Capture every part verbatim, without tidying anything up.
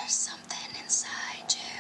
There's something inside you.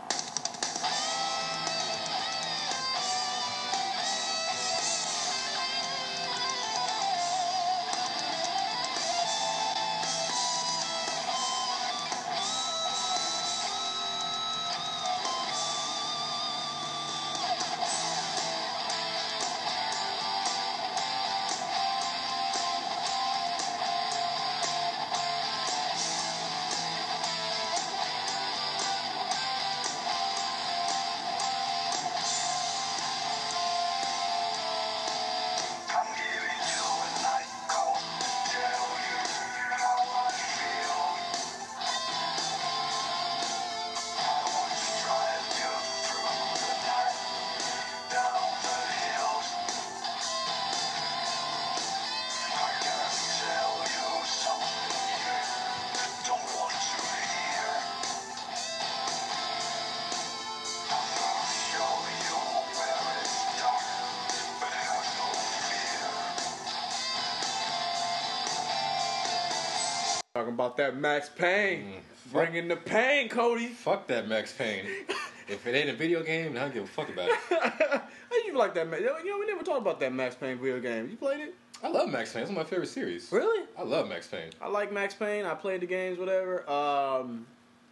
Talking about that Max Payne. Mm, Bringing the pain, Cody. Fuck that Max Payne. If it ain't a video game, I don't give a fuck about it. How you like that? You know, we never talked about that Max Payne video game. You played it? I love Max Payne. It's one of my favorite series. Really? I love Max Payne. I like Max Payne. I played the games, whatever. Um,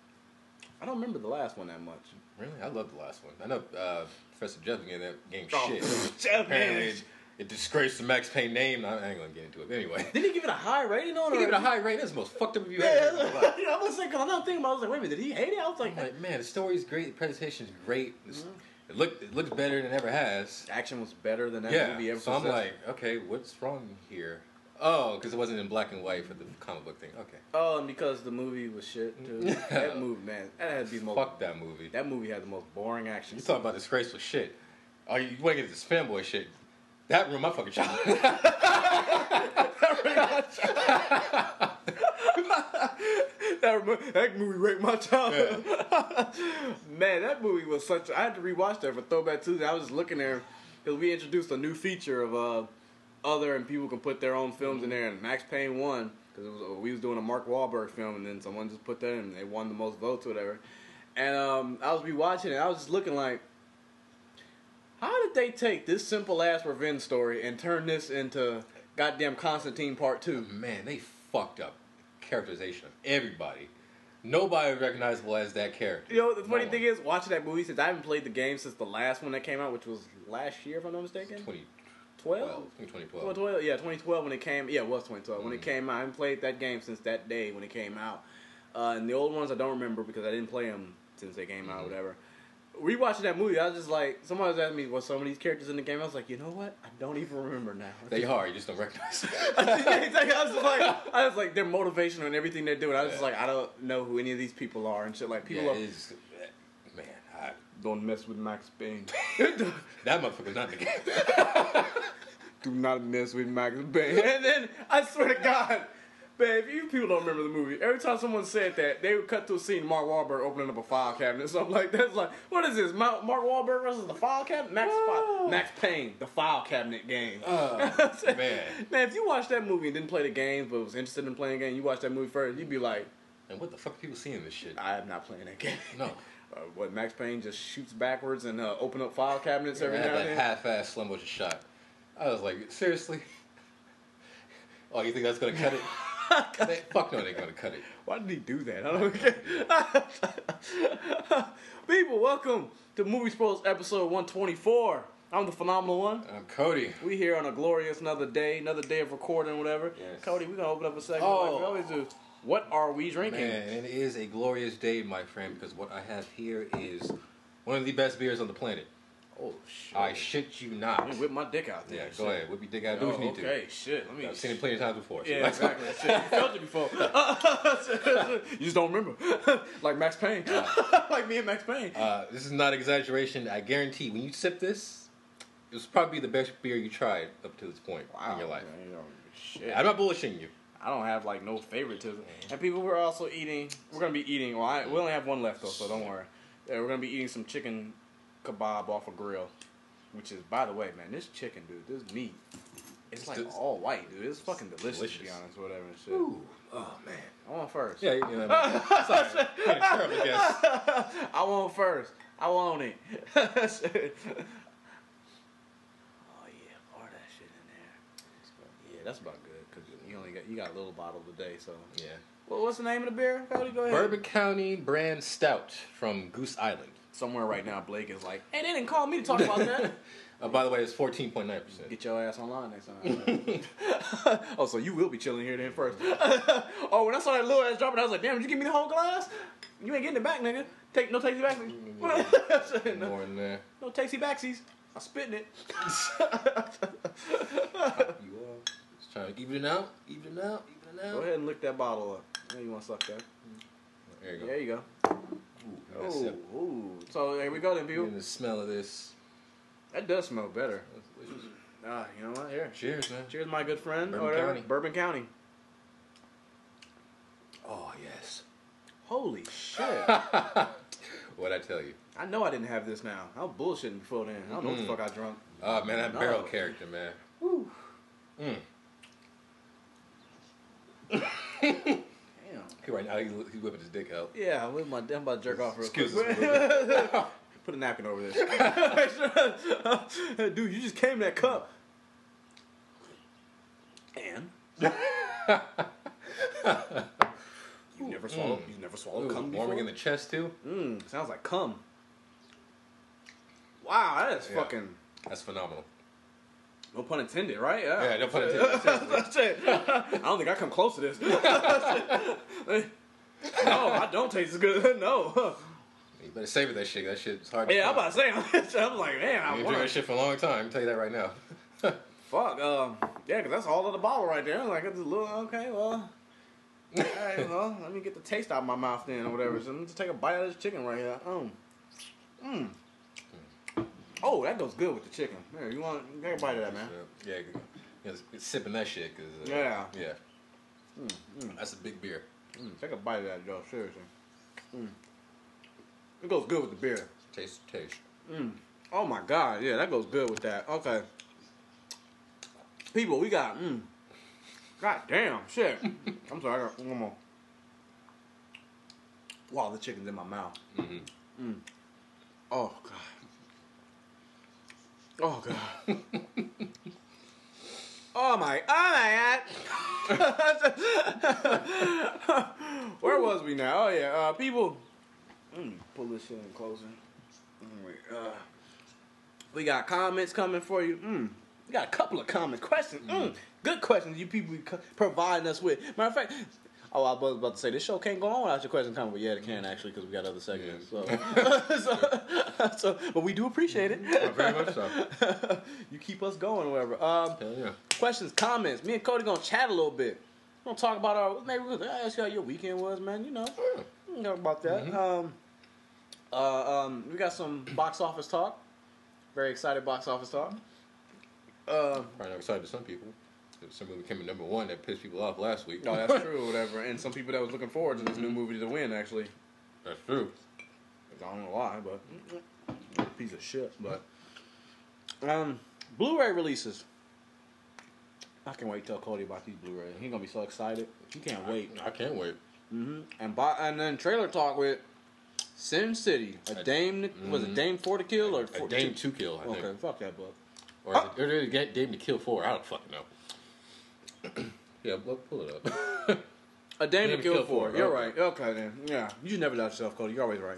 I don't remember the last one that much. Really? I love the last one. I know uh, Professor Jeff gave that game Oh, shit. Jeff, Apparently, man. it, it disgraced the Max Payne name. I ain't gonna get into it. But anyway. Did he give it a high rating on it? He gave it a high rating. That's the most fucked up review Yeah, ever. in my life. you know, I was thinking, I'm not thinking about it. I was like, wait a minute, did he hate it? I was like, I'm like, man, the story's great. The presentation's great. It's, Mhm. It look it looks better than it ever has. action was better than that Yeah. movie ever So I'm possessed. like, okay, what's wrong here? Oh, because it wasn't in black and white for the comic book thing. Okay. Oh, and because the movie was shit too. That movie, man, that had to be the most. Fuck that movie. That movie had the most boring action. You talking about disgraceful shit? Oh, you want to get this fanboy shit? That ruined my fucking childhood. that, that movie raped my childhood. Man, that movie was such. I had to rewatch that for Throwback Tuesday. I was just looking there because we introduced a new feature of uh, other and people can put their own films in there. And Max Payne won because we was doing a Mark Wahlberg film, and then someone just put that in. And they won the most votes or whatever. And um, I was rewatching it. I was just looking like, how did they take this simple ass revenge story and turn this into goddamn Constantine Part Two? Man, they fucked up characterization of everybody. Nobody recognizable as that character. You know, the funny No thing one. is, watching that movie, since I haven't played the game since the last one that came out, which was last year, if I'm not mistaken. twenty twelve? twelve. twenty twelve. twenty twelve? Yeah, twenty twelve when it came. Yeah, it was twenty twelve. When it Mhm. came out, I haven't played that game since that day when it came out. Uh, and the old ones I don't remember because I didn't play them since they came out or Mhm. whatever. Rewatching that movie, I was just like, someone was asking me, what some of these characters in the game? I was like, you know what? I don't even remember now. They are. You just don't recognize them. Yeah, exactly. I was just like, I was like, their motivation and everything they're doing. I was just Yeah. like, I don't know who any of these people are and shit. Like, people Yeah, are, it's, man, I, don't mess with Max Payne. that motherfucker's not in the game. Do not mess with Max Payne. And then, I swear to God, man, if you people don't remember the movie, every time someone said that, they would cut to a scene of Mark Wahlberg opening up a file cabinet. So I'm like, that's like, what is this? Ma- Mark Wahlberg versus the file cabinet? Max, fi- Max Payne, the file cabinet game. Oh, man. Man, if you watched that movie and didn't play the games, but was interested in playing the game, you watched that movie first, you'd be like, And what the fuck are people seeing this shit? I am not playing that game. No. Uh, what, Max Payne just shoots backwards and uh, open up file cabinets every I now had and that then? half-ass slow motion shot. I was like, seriously? Oh, you think that's gonna cut it? They, fuck no, they're gonna cut it. Why did he do that? I don't get. People, welcome to Movie Spoilers episode one twenty-four. I'm the phenomenal one. I'm Cody. We here on a glorious another day, another day of recording, whatever. Yes. Cody, we're gonna open up a segment Oh. like we always do. What are we drinking? Man, it is a glorious day, my friend, because what I have here is one of the best beers on the planet. Oh shit! I shit you not. Let me whip my dick out there. Yeah, Shit. go ahead. Whip your dick out. Do Oh, what you need to. okay, shit. Let me. I've seen it plenty of times before. So Yeah, that's- exactly. Shit, you felt it before. You just don't remember. Like Max Payne. Like me and Max Payne. Uh, this is not exaggeration. I guarantee when you sip this, it was probably the best beer you tried up to this point in your life. Man, you know, shit. I'm not bullshitting you. I don't have like no favoritism. And people, we're also eating. We're gonna be eating. Well, I, we only have one left though, so don't worry. Yeah, we're gonna be eating some chicken kebab off a grill, which is, by the way, man, this chicken, dude, this meat, it's like It's- all white, dude. It's fucking delicious, to be delicious. honest, whatever and shit. Ooh, Oh man. I want first. Yeah, you know. I Sorry, being a terrible guess. I want first. I want it. Oh yeah, pour that shit in there. Yeah, that's about good because you only got you got a little bottle today. So Yeah. well, what's the name of the beer? Cody, go ahead. Bourbon County Brand Stout from Goose Island. Somewhere right now, Blake is like, hey, they didn't call me to talk about that. Uh, by the way, it's fourteen point nine percent. Get your ass online next time. Oh, so you will be chilling here then first. Oh, when I saw that little ass dropping, I was like, damn, did you give me the whole glass? You ain't getting it back, nigga. Take no tasty backsies. no, More than that. no tasty backsies. I'm spitting it. You are. Just trying to even it out. Even it out. Even it out. Go ahead and lick that bottle up. Yeah, you want to suck that? There you go. There you go. Ooh, that's Ooh, it. ooh. So here we go then, people. Getting the smell of this. That does smell better. That's delicious. Ah, you know what? Here. Cheers, man. Cheers, my good friend. Bourbon or whatever. County. Bourbon County. Oh yes. Holy shit. What'd I tell you? I know I didn't have this now. I was bullshitting before then. I don't know what the Mm. fuck I drunk. Oh man, that No. barrel character, man. Whew. Mm. Damn. Okay, right now he's, he's whipping his dick out. Yeah, I'm, with my, I'm about to jerk off real Excuse quick. us. Put a napkin over this. Dude, you just came in that cup. And? You never swallowed, Mm. you never swallowed Ooh, cum before? warming in the chest too. Mmm, sounds like cum. Wow, that is Yeah. fucking, That's phenomenal. no pun intended, right? Yeah, no pun intended. Shit. I don't think I come close to this. No, I don't taste as good. No. You better savor that shit. That shit's hard. Yeah, I'm to about to say, I'm like, man, I You drink want that shit for a long time. I'll tell you that right now. Fuck, um, yeah, because that's all of the bottle right there. Like, it's a little, okay, well, all right, well, let me get the taste out of my mouth then, or whatever. So let me just take a bite of this chicken right here. Um, mm. Oh, that goes good with the chicken. Here, you want, take a bite of that, man. Yeah, you know, sipping that shit. Cause, uh, Yeah. Yeah. Mm, mm, That's a big beer. mm. Take a bite of that, Joe, seriously. Mm. It goes good with the beer. Taste, taste. Mm. Oh, my God, yeah, that goes good with that. Okay. People, we got, mm. God damn, shit. I'm sorry, I got one more. Wow, the chicken's in my mouth. Mm-hmm. Mm. Oh, God. Oh, God. Oh, my, oh, my God. Where was we now? Oh, yeah, uh, people. Let me pull this shit in closer. Uh, we got comments coming for you. Mm. We got a couple of comments. Questions. Mm. Good questions you people co- providing us with. Matter of fact, oh, I was about to say, this show can't go on without your questions coming. But yeah, it can actually because we got other segments. Yeah. So. so, so, but we do appreciate it. Oh, very much so. You keep us going, whatever. Um, Hell yeah. questions, comments. Me and Cody gonna chat a little bit. We're gonna talk about our. Maybe we'll ask you how your weekend was, man. You know, Yeah. we can talk about that. Mhm. Um, uh, um, we got some box office talk. Very excited box office talk. Uh, Probably not excited to some people. Some movie came in number one that pissed people off last week. no, that's true, whatever. And some people that was looking forward to this new movie to win, actually. That's true. I don't know why, but piece of shit. But um, Blu-ray releases. I can't wait to tell Cody about these Blu-rays. He's gonna be so excited. He can't wait. I can't wait. Mm-hmm. And by, and then trailer talk with Sin City. A A- Dame was it mhm. Dame for to kill or A for, Dame to kill, I Okay, think. fuck that book. Or is it, or is it Dame to kill four? I don't fucking know. Yeah, look, pull it up. A Dame, Dame to kill, kill for. for, You're okay. right. Okay then. Yeah. You should never doubt yourself, Cody. You're always right.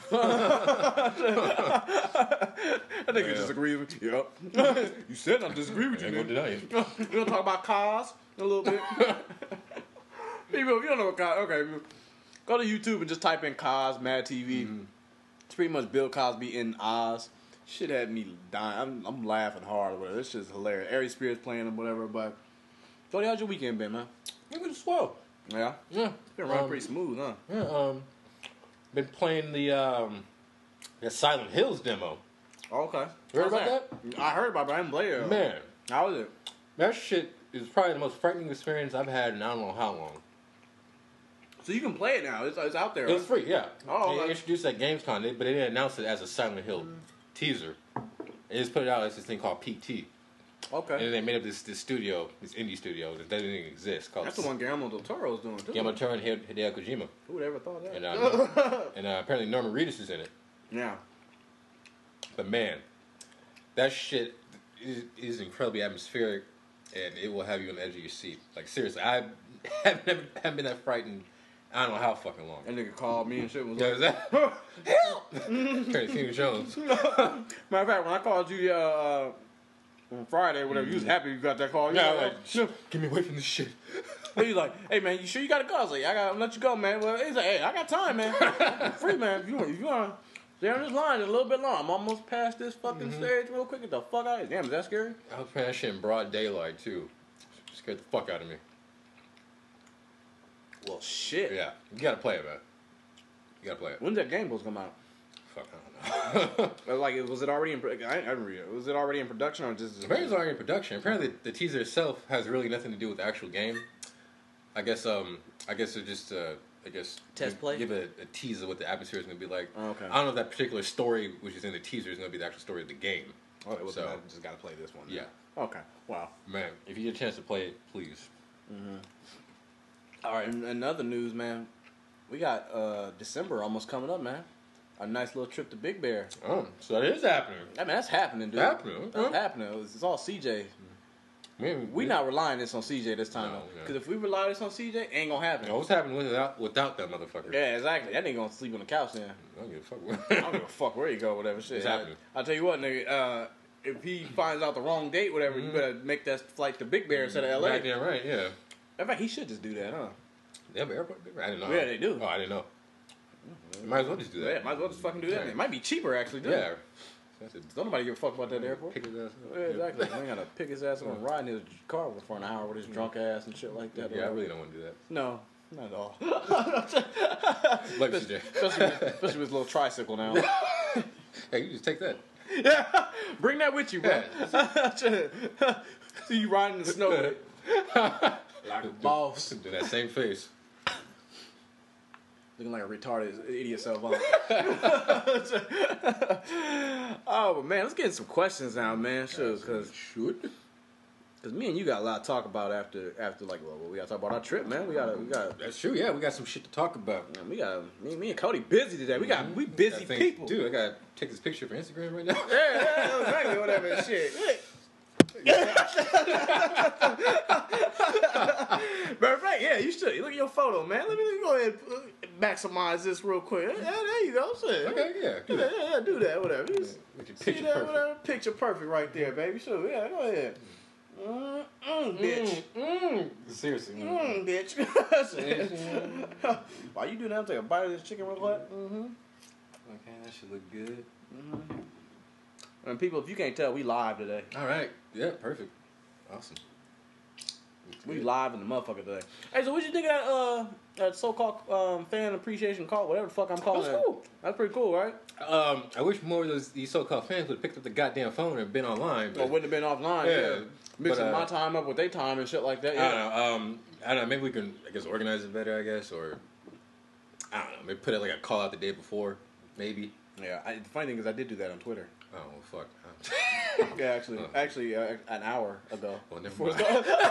Yeah. I think you Yeah. disagree with you. Yep. You said I disagree with you. Ain't gonna man. deny you. We're gonna talk about cars a little bit. People, if you don't know what cars, okay, go to YouTube and just type in cars, Mad T V. Mhm. It's pretty much Bill Cosby in Oz. Shit had me dying. I'm, I'm laughing hard or whatever. This shit's hilarious. Ari Spears playing him, whatever. But Cody, how's your weekend been, man? It was swell. Yeah, Yeah. it's been running Um, pretty smooth, huh? Yeah, um, been playing the um, the Silent Hills demo. Oh, okay. You heard How's about I heard about it, but I didn't play it. Man, How was it? that shit is probably the most frightening experience I've had in I don't know how long. So you can play it now. It's, it's out there. It was right? free, yeah. Oh, They okay. introduced it at Gamescom, but they didn't announce it as a Silent Hill teaser. They just put it out as this thing called P T. Okay. And then they made up this, this studio, this indie studio that doesn't even exist. Called That's the one Guillermo del Toro's doing too. Guillermo del Toro and Hide- Hideo Kojima. Who would ever thought that? And, uh, and uh, apparently Norman Reedus is in it. Yeah. But man, that shit is, is incredibly atmospheric, and it will have you on the edge of your seat. Like seriously, I haven't, never, haven't been that frightened. I don't know how fucking long. That nigga called me and shit was Yeah, like, is that help? Turn King Jones. Matter of fact, when I called you uh, on Friday, whatever, you was happy you got that call. You Yeah, was like, like, get me away from this shit. he's like, hey man, you sure you got a call? I was like, I gotta let you go, man. Well, he's like, hey, I got time, man. I'm free, man. If you if you want to stay on this line a little bit long, I'm almost past this fucking Mm-hmm. stage real quick. Get the fuck out of here. Damn, is that scary? I was playing that shit in broad daylight too. Scared the fuck out of me. Well, shit. Yeah, you gotta play it, man. You gotta play it. When's that game supposed to come out? Fuck, I don't know. Uh, Like, was it already in? pro- I, I didn't read it. Was it already in production or just? Apparently it's already in production. Apparently the teaser itself has really nothing to do with the actual game. I guess um I guess it just uh I guess Test give- play? give a, a teaser of what the atmosphere is gonna be like. Oh, okay. I don't know if that particular story which is in the teaser is gonna be the actual story of the game. Oh, well, So- then I just gotta play this one. then. Yeah. Okay. Wow. Man, if you get a chance to play it, please. All right. In, in other news, man, we got uh December almost coming up, man. A nice little trip to Big Bear. Oh, so that is happening. I mean, that's happening, dude. Happening, That's okay. happening. It's, it's all C J. Man, We not relying this on C J this time, No, though. yeah. Because if we rely this on C J, it ain't gonna happen. You know, what's happening without without that motherfucker? Yeah, exactly. That nigga gonna sleep on the couch then. I don't give a fuck. I don't give a fuck where you go, whatever shit. It's happening. I, will tell you what, nigga. Uh, if he finds out the wrong date, whatever, you better make that flight to Big Bear instead of L A. Back then, right? Yeah. In fact, he should just do that, huh? They have an airport. I didn't know. Yeah, they do. Oh, I didn't know. Might as well just do that. Yeah, might as well just fucking do that. Yeah. It might be cheaper, actually, too. Yeah. That's it. Don't nobody give a fuck about that airport. Pick his ass up. Yeah, exactly. I ain't gotta pick his ass up and ride in his car for an hour with his drunk ass and shit like that. Yeah, I really don't want to do that. No, not at all. Like C J. especially, with, especially with his little tricycle now. Hey, you just take that. Yeah, bring that with you, bro. See you riding in the snow with it. Like a boss. Do that same face. Looking like a retarded idiot cell phone. Oh, but man, let's get into some questions now, man. Sure, because Should. Cause me and you got a lot to talk about after after like well, we gotta talk about our trip, man. We gotta we got That's true. Yeah, we got some shit to talk about. we got me, me and Cody busy today. We got we busy Got things people. to do. I gotta take this picture for Instagram right now. Yeah, yeah, exactly. Whatever and shit. Matter of fact, yeah, you should look at your photo, man. Let me, let me go ahead and maximize this real quick. Yeah, there you go. Shit. Okay, yeah, do Yeah, that. yeah, yeah, do that. Whatever. Just Make your see picture that, perfect. whatever. Picture perfect right there, baby. Sure, yeah, go ahead. Mm, mm, bitch. Mm, seriously. Mm, bitch. While you do that, I'll take a bite of this chicken real quick. Mm-hmm. Okay, that should look good. And people, if you can't tell, we live today. All right. Yeah, perfect. Awesome. We live in the motherfucker today. Hey, so what you think of that uh that so-called um, fan appreciation call, whatever the fuck I'm calling That's it? cool. That's pretty cool, right? Um, I wish more of those these so-called fans would have picked up the goddamn phone and been online. But Or wouldn't have been offline. Yeah, Yeah, mixing but, uh, my time up with their time and shit like that. I Yeah. don't know. Um, I don't know. Maybe we can, I guess, organize it better. I guess, or I don't know. Maybe put it like a call out the day before. Maybe. Yeah. I, the funny thing is, I did do that on Twitter. Oh well, fuck. Yeah, actually, Oh. actually, uh, an hour ago. Well, never mind.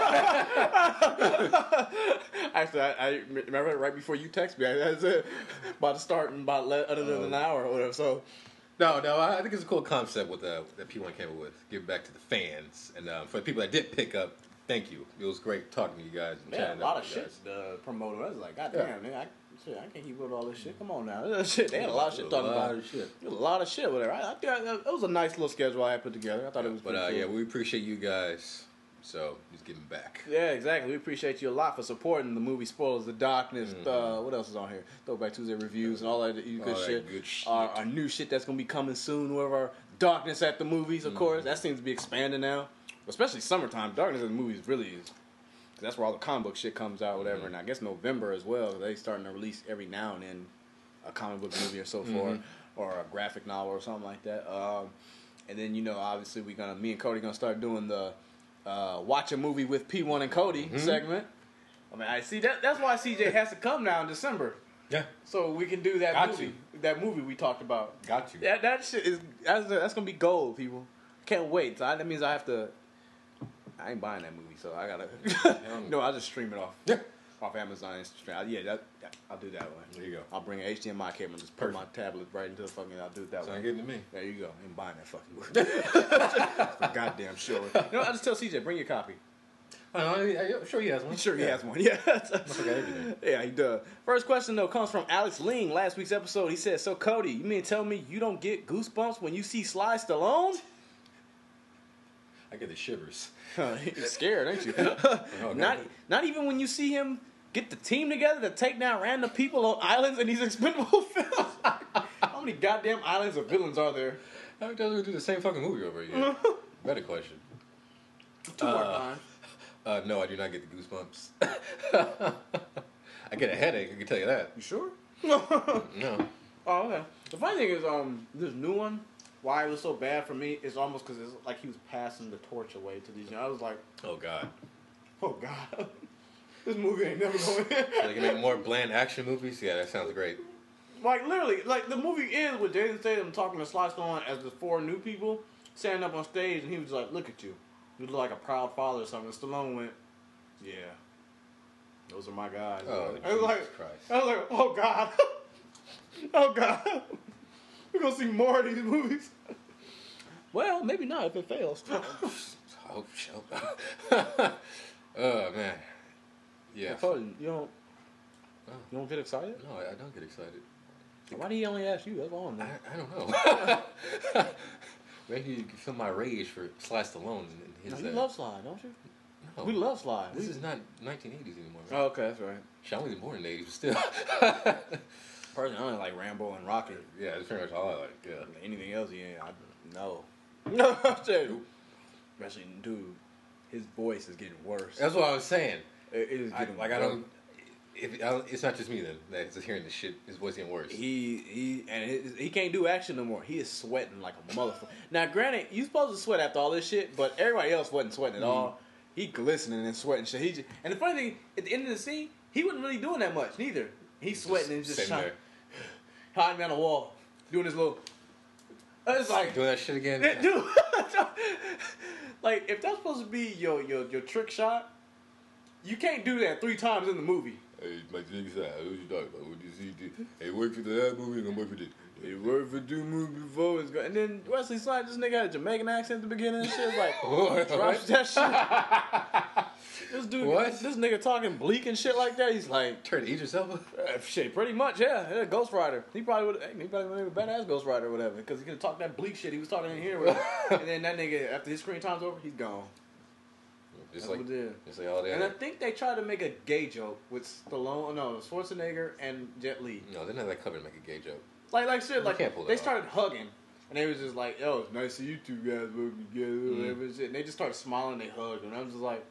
Actually, I, I remember right before you text me. I was uh, about to start in about le- other than an hour or whatever. So, No, no. I I think it's a cool concept with uh, that P one came up with. Give back to the fans, and um, for the people that did pick up, thank you. It was great talking to you guys. And yeah, a chatting lot up of with you shit guys. uh, promoted. I was like, God Yeah. damn, man, I, shit, I can't keep up with all this shit. Come on now, shit. They had a lot of shit A talking lot about. of shit. There was a lot of shit, whatever. I, I think I, it was a nice little schedule I had put together. I thought it was. But pretty uh, cool. yeah, we appreciate you guys. So just giving back. Yeah, exactly. We appreciate you a lot for supporting the movie Spoilers, The Darkness. Mm-hmm. Uh, what else is on here? Throwback Tuesday reviews and all that you good All that shit. good shit. Our, our new shit that's gonna be coming soon. Whatever. Darkness at the movies, Mm-hmm. of course. That seems to be expanding now, especially summertime. Darkness at the movies really is. 'Cause that's where all the comic book shit comes out, whatever. Mm-hmm. And I guess November as well. They starting to release every now and then a comic book movie or so forth, Mm-hmm. or a graphic novel or something like that. Um, and then you know, obviously, we gonna me and Cody gonna start doing the uh, watch a movie with P one and Cody Mm-hmm. segment. I mean, I see that. That's why C J has to come now in December, Yeah, so we can do that Got movie. you. That movie we talked about. got you. That that shit is that's, that's gonna be gold, people. Can't wait. So I, that means I have to I ain't buying that movie, so I gotta. No, I'll just stream it off. Yeah. Off Amazon and stream. Yeah, that, that I'll do that one. There you go. I'll bring an H D M I cable and just put my tablet right into the fucking. I'll do it that Sound way. good to me. There you go. I ain't buying that fucking movie. For goddamn sure. You know, I just tell C J, bring your copy. I know, I'm sure he has one. Sure, he yeah. has one. Yeah. Motherfucker got everything. Yeah, he does. First question though comes from Alex Ling. Last week's episode, he said, "So Cody, you mean to tell me you don't get goosebumps when you see Sly Stallone?" I get the shivers. You're scared, ain't you? Oh, not, God. not even when you see him get the team together to take down random people on islands in these expendable films. How many goddamn islands of villains are there? How many times we do the same fucking movie over again? Better question. Two more Uh, times. Uh, no, I do not get the goosebumps. I get a headache, I can tell you that. You sure? No. Oh, okay. The funny thing is, um, this new one, why it was so bad for me is almost because it's like he was passing the torch away to these. You know, I was like, Oh, God. oh god, this movie ain't never going. So they can make more bland action movies? Yeah, that sounds great. Like literally, like the movie ends with Jason Statham talking to Sly Stallone as the four new people standing up on stage, and he was like, "Look at you, you look like a proud father or something." And Stallone went, "Yeah, those are my guys." Oh, I was like, Jesus Christ. I was like, "Oh god, oh god, we're gonna see more of these movies." Well, maybe not if it fails. Oh, shut Oh, man. Yeah. I told you, you don't, you don't get excited. No, I I don't get excited. Why did he only ask you? That's all I'm I, doing. I don't know. Maybe you can feel my rage for Sly Stallone and his. No, you uh, love Sly, don't you? no. We love Sly. This We- is not nineteen eighties anymore. Oh, okay, that's right. Shall we born in the eighties, but still. Personally, I only like Rambo and Rocky. Yeah, that's pretty much all I like. Yeah. Anything else, yeah, I no. No, I'm saying, especially dude, his voice is getting worse. That's what I was saying. It, it is I, getting like I worse. don't. If I don't, it's not just me then that's just hearing this shit. His voice getting worse. He he and his, he can't do action no more. He is sweating like a motherfucker. Now, granted, you supposed to sweat after all this shit, but everybody else wasn't sweating at all. He glistening and sweating shit. He just, and the funny thing, at the end of the scene, he wasn't really doing that much neither. He's sweating and just sitting shot, there. hiding behind a wall, doing his little. It's like Doing that shit again. dude, like if that's supposed to be your your your trick shot, you can't do that three times in the movie. Hey, my nigga said, what you talking about? What you see? Hey, work for the last movie, I'm gonna work for this. It worked for two movies before it's go- and then Wesley Snipes, this nigga had a Jamaican accent at the beginning and shit. It's like, What? drops that shit. This dude, What? this nigga talking bleak and shit like that. He's like, Turn to Idris Elba. uh, shit, pretty much, yeah, yeah. Ghost Rider. He probably would, he probably would have been a badass Ghost Rider or whatever, because he could talk that bleak shit he was talking in here. With. And then that nigga, after his screen time's over, he's gone. Just That's like, what it is. just like all And I that. think they tried to make a gay joke with Stallone, no, Schwarzenegger and Jet Li. No, they're not that clever to make a gay joke. Like, like shit, like can't pull that they off. started hugging, and they was just like, "Yo, it's nice to see you two guys working together." Mm. Whatever and shit. And they just started smiling, they hugged, and I was just like,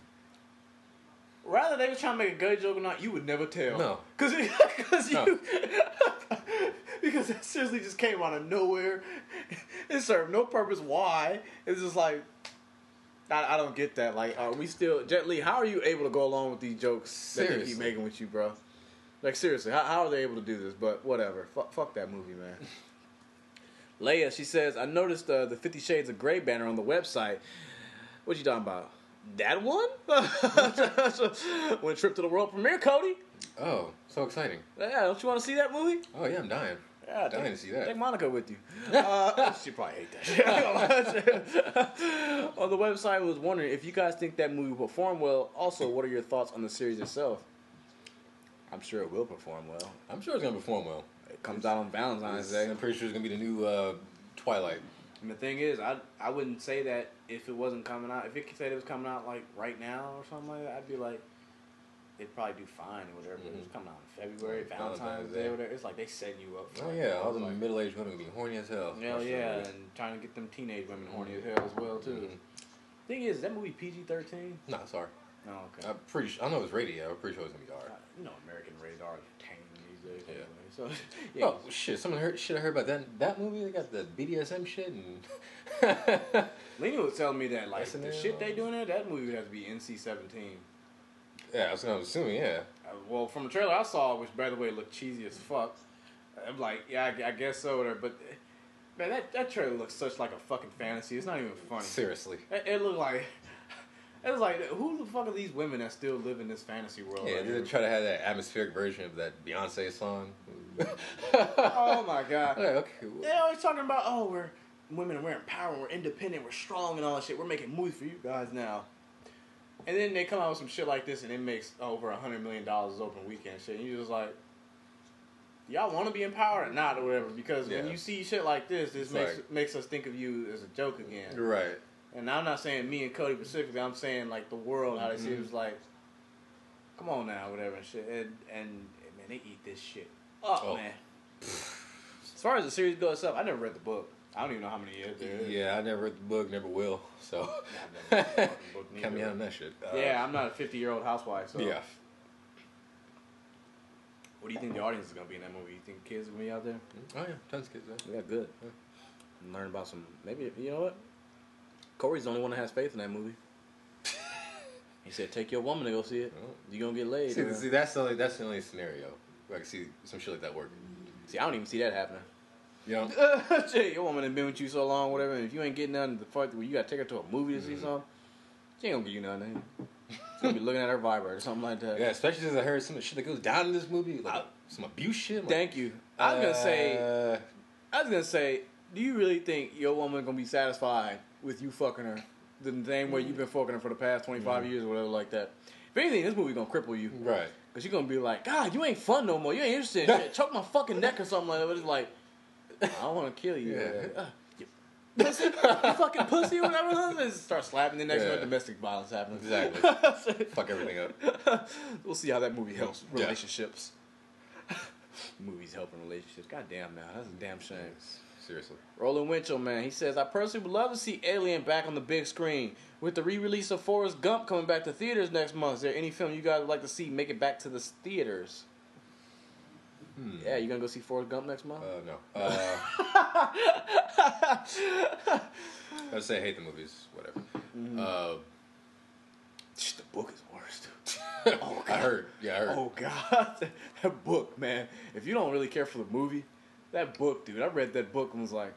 rather they was trying to make a gay joke or not, you would never tell. No. Cause, it, cause No. you, because it seriously just came out of nowhere. It served no purpose. Why? It's just like. I, I don't get that. Like, are we still Jet Li? How are you able to go along with these jokes that they keep Seriously. making with you, bro? Like, seriously, how, how are they able to do this? But whatever. Fuck, fuck that movie, man. Leia, she says, I noticed uh, the Fifty Shades of Grey banner on the website. What you talking about? That one? When Trip to the World premiere, Cody? Oh, so exciting. Yeah, don't you want to see that movie? Oh yeah, I'm dying. Yeah, Dying take, to see that. Take Monica with you. Uh, she probably hate that shit. On the website, I was wondering if you guys think that movie will perform well. Also, what are your thoughts on the series itself? I'm sure it will perform well. I'm sure it's gonna perform well. It comes out on Valentine's Day. I'm pretty sure it's gonna be the new uh, Twilight. And the thing is, I I wouldn't say that if it wasn't coming out. If it said it was coming out like right now or something like that, I'd be like, it'd probably do fine or whatever. But Mhm. it's coming out in February, Valentine's Valentine's Day. Day, or whatever. It's like they setting you up. For Oh like, yeah, all the like, middle-aged women gonna be horny as hell. Hell For yeah, sure. and trying to get them teenage women horny as Mhm. hell as well too. Mhm. Thing is, that movie P G thirteen. No, sorry. No, okay. I'm pretty sure. I don't know if it's rated yet. I'm pretty sure it's gonna be R. Uh, you know, American rated R is tame these days. Yeah. Anyway, so yeah. Oh shit! Someone heard shit I heard about that that movie. They got the B D S M shit and. Lena was telling me that like S N the L. shit they doing there, that movie would have to be N C seventeen. Yeah, I was gonna assuming. Yeah. Uh, well, from the trailer I saw, which by the way looked cheesy as fuck, I'm like, yeah, I, I guess so. Whatever. But man, that that trailer looks such like a fucking fantasy. It's not even funny. Seriously. It, it looked like It was like, who the fuck are these women that still live in this fantasy world? Yeah, right they here? try to have that atmospheric version of that Beyonce song. Oh my god. Like, okay. well, They're always talking about, oh, we're women, we're empowered, we're independent, we're strong, and all that shit. We're making movies for you guys now. And then they come out with some shit like this, and it makes over a hundred million dollars open weekend shit. And you're just like, y'all want to be empowered or not, or whatever? Because when Yeah. you see shit like this, this It's makes like- makes us think of you as a joke again. Right. And I'm not saying me and Cody specifically. I'm saying like the world, how they see it Mhm. was like, come on now, whatever and shit. And, and man, they eat this shit up, Oh. man. As far as the series goes up, I never read the book. I don't even know how many years there is. Yeah, I never read the book, never will. So, I've never read the fucking book neither. count me out on that shit. Uh, Yeah, I'm not a fifty-year-old housewife, so. yeah. What do you think the audience is gonna be in that movie? You think kids are gonna be out there? Oh yeah, tons of kids. Yeah. Yeah, good. Yeah. Learn about some. Maybe you know what? Corey's the only one that has faith in that movie. He said, "Take your woman to go see it. Oh. You gonna get laid." See, man." see, that's the only that's the only scenario where I can see some shit like that working. See, I don't even see that happening. You know? Shit, your woman has been with you so long, whatever. And if you ain't getting nothing, the fuck, where you gotta take her to a movie to see Mhm. something, she ain't gonna give you nothing. She's gonna be looking at her vibrator or something like that. Yeah, especially since I heard some of the shit that goes down in this movie, like I- some abuse shit. I'm Thank you. I was gonna say. uh, I was gonna say, do you really think your woman gonna be satisfied with you fucking her the same way you've been fucking her for the past twenty-five Mm. years or whatever like that? If anything, this movie gonna cripple you. Right. Cause you're gonna be like, God, you ain't fun no more. You ain't interested in shit. Choke my fucking neck or something like that. But it's like, I don't want to kill you. Yeah. Uh, you pussy, you fucking pussy or whatever. Just start slapping the next Yeah. one. Domestic violence happens. Exactly. Fuck everything up. We'll see how that movie helps Yeah. relationships. Movies helping relationships. God damn now. That's a damn shame. Seriously. Roland Winchell, man, he says, I personally would love to see Alien back on the big screen. With the re-release of Forrest Gump coming back to theaters next month, is there any film you guys would like to see make it back to the theaters? Hmm. Yeah, you gonna go see Forrest Gump next month? Uh, no. Uh, I'd say I hate the movies. Whatever. Uh, the book is worse, dude. oh, I heard. Yeah, I heard. Oh, God. That book, man. If you don't really care for the movie, that book, dude, I read that book and was like,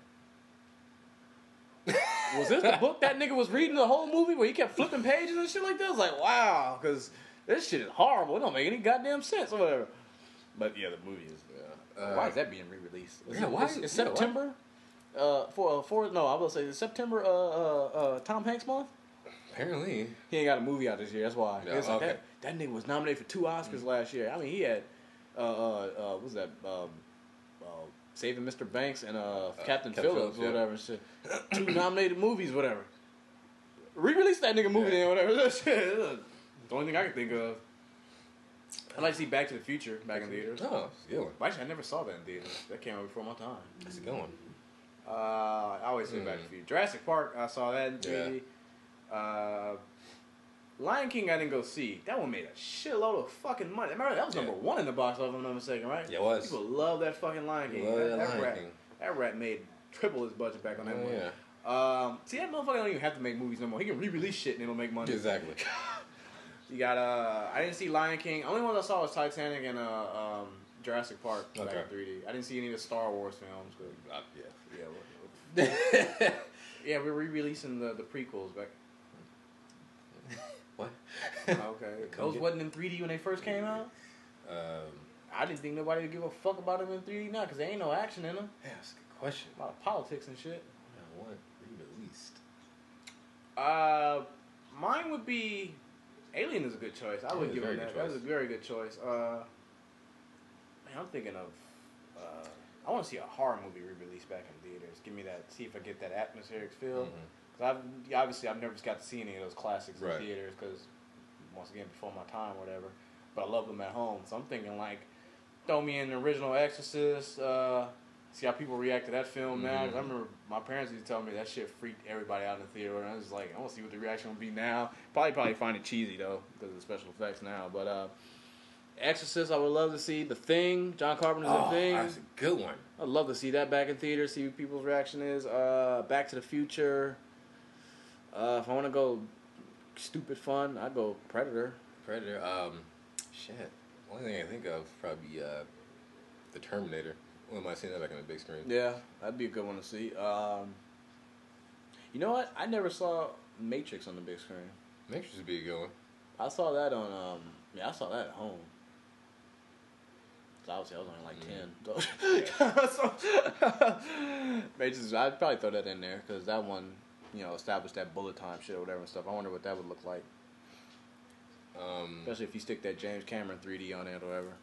was this the book that nigga was reading the whole movie where he kept flipping pages and shit like that? I was like, wow, because this shit is horrible. It don't make any goddamn sense or whatever. But yeah, the movie is. Uh, Uh, why is that being re-released? Is yeah, it, why- It's, it's yeah, why? September. Uh, for uh, for no, I will say it's September. Uh, uh, uh, Tom Hanks month. Apparently. He ain't got a movie out this year. That's why. Yeah, It's like okay. that, that nigga was nominated for two Oscars Mm-hmm. last year. I mean, he had uh, uh, uh what was that? Um, uh, Saving Mister Banks and uh, Captain, Captain Phillips, Phillips, or yeah. whatever. Shit. Two nominated movies, whatever. Re-release that nigga movie Yeah. then, whatever. Shit. That's the only thing I can think of. I'd like to see Back to the Future back in theaters. Oh, it's a good one. But actually, I never saw that in theaters. That came out before my time. It's a good one. Uh, I always say Back to the Future. Jurassic Park, I saw that in three D. Uh, Lion King, I didn't go see. That one made a shitload of fucking money. Remember, that was number Yeah. one in the box office, if I'm not mistaken, right? Yeah, it was. People love that fucking Lion King. Love that, that that Lion rat, King. that rat made triple his budget back on that Oh, one. yeah. Um, see, that motherfucker don't even have to make movies no more. He can re-release shit and it'll make money. Exactly. You got uh, I didn't see Lion King. Only ones I saw was Titanic and uh, um, Jurassic Park back Okay. in three D. I didn't see any of the Star Wars films. 'Cause, Uh, yeah. yeah, what, what- yeah, we're re-releasing the, the prequels back. What? Okay, Come those get- wasn't in three D when they first came out. Um, I didn't think nobody would give a fuck about them in three D now because there ain't no action in them. yeah, that's a good question. A lot of politics and shit. I want re-released. Uh, mine would be Alien is a good choice. I would Alien is give a him very that. good That's a choice. very good choice. Uh, man, I'm thinking of. Uh, I want to see a horror movie re-released back in theaters. Give me that. See if I get that atmospheric feel. Mhm. Cause I've obviously I've never got to see any of those classics Right. in theaters because once again before my time or whatever. But I love them at home, so I'm thinking like throw me in the original Exorcist. Uh, see how people react to that film now. 'Cause I Mhm. remember my parents used to tell me that shit freaked everybody out in the theater, and I was like, I want to see what the reaction will be now. Probably probably find it cheesy though because of the special effects now. But uh, Exorcist, I would love to see. The Thing, John Carpenter's Oh, The Thing. that's a good one. I'd love to see that back in theater, see what people's reaction is. Uh, Back to the Future. Uh, if I want to go stupid fun, I'd go Predator. Predator. Um, shit. Only thing I think of is probably uh, the Terminator. When am I seeing that back on the big screen? Yeah, that'd be a good one to see. Um, you know what? I never saw Matrix on the big screen. Matrix would be a good one. I saw that on. Um, yeah, I saw that at home. So obviously, I was only like ten. So, Matrix, I'd probably throw that in there because that one, you know, established that bullet time shit or whatever and stuff. I wonder what that would look like. Um, Especially if you stick that James Cameron three D on it or whatever.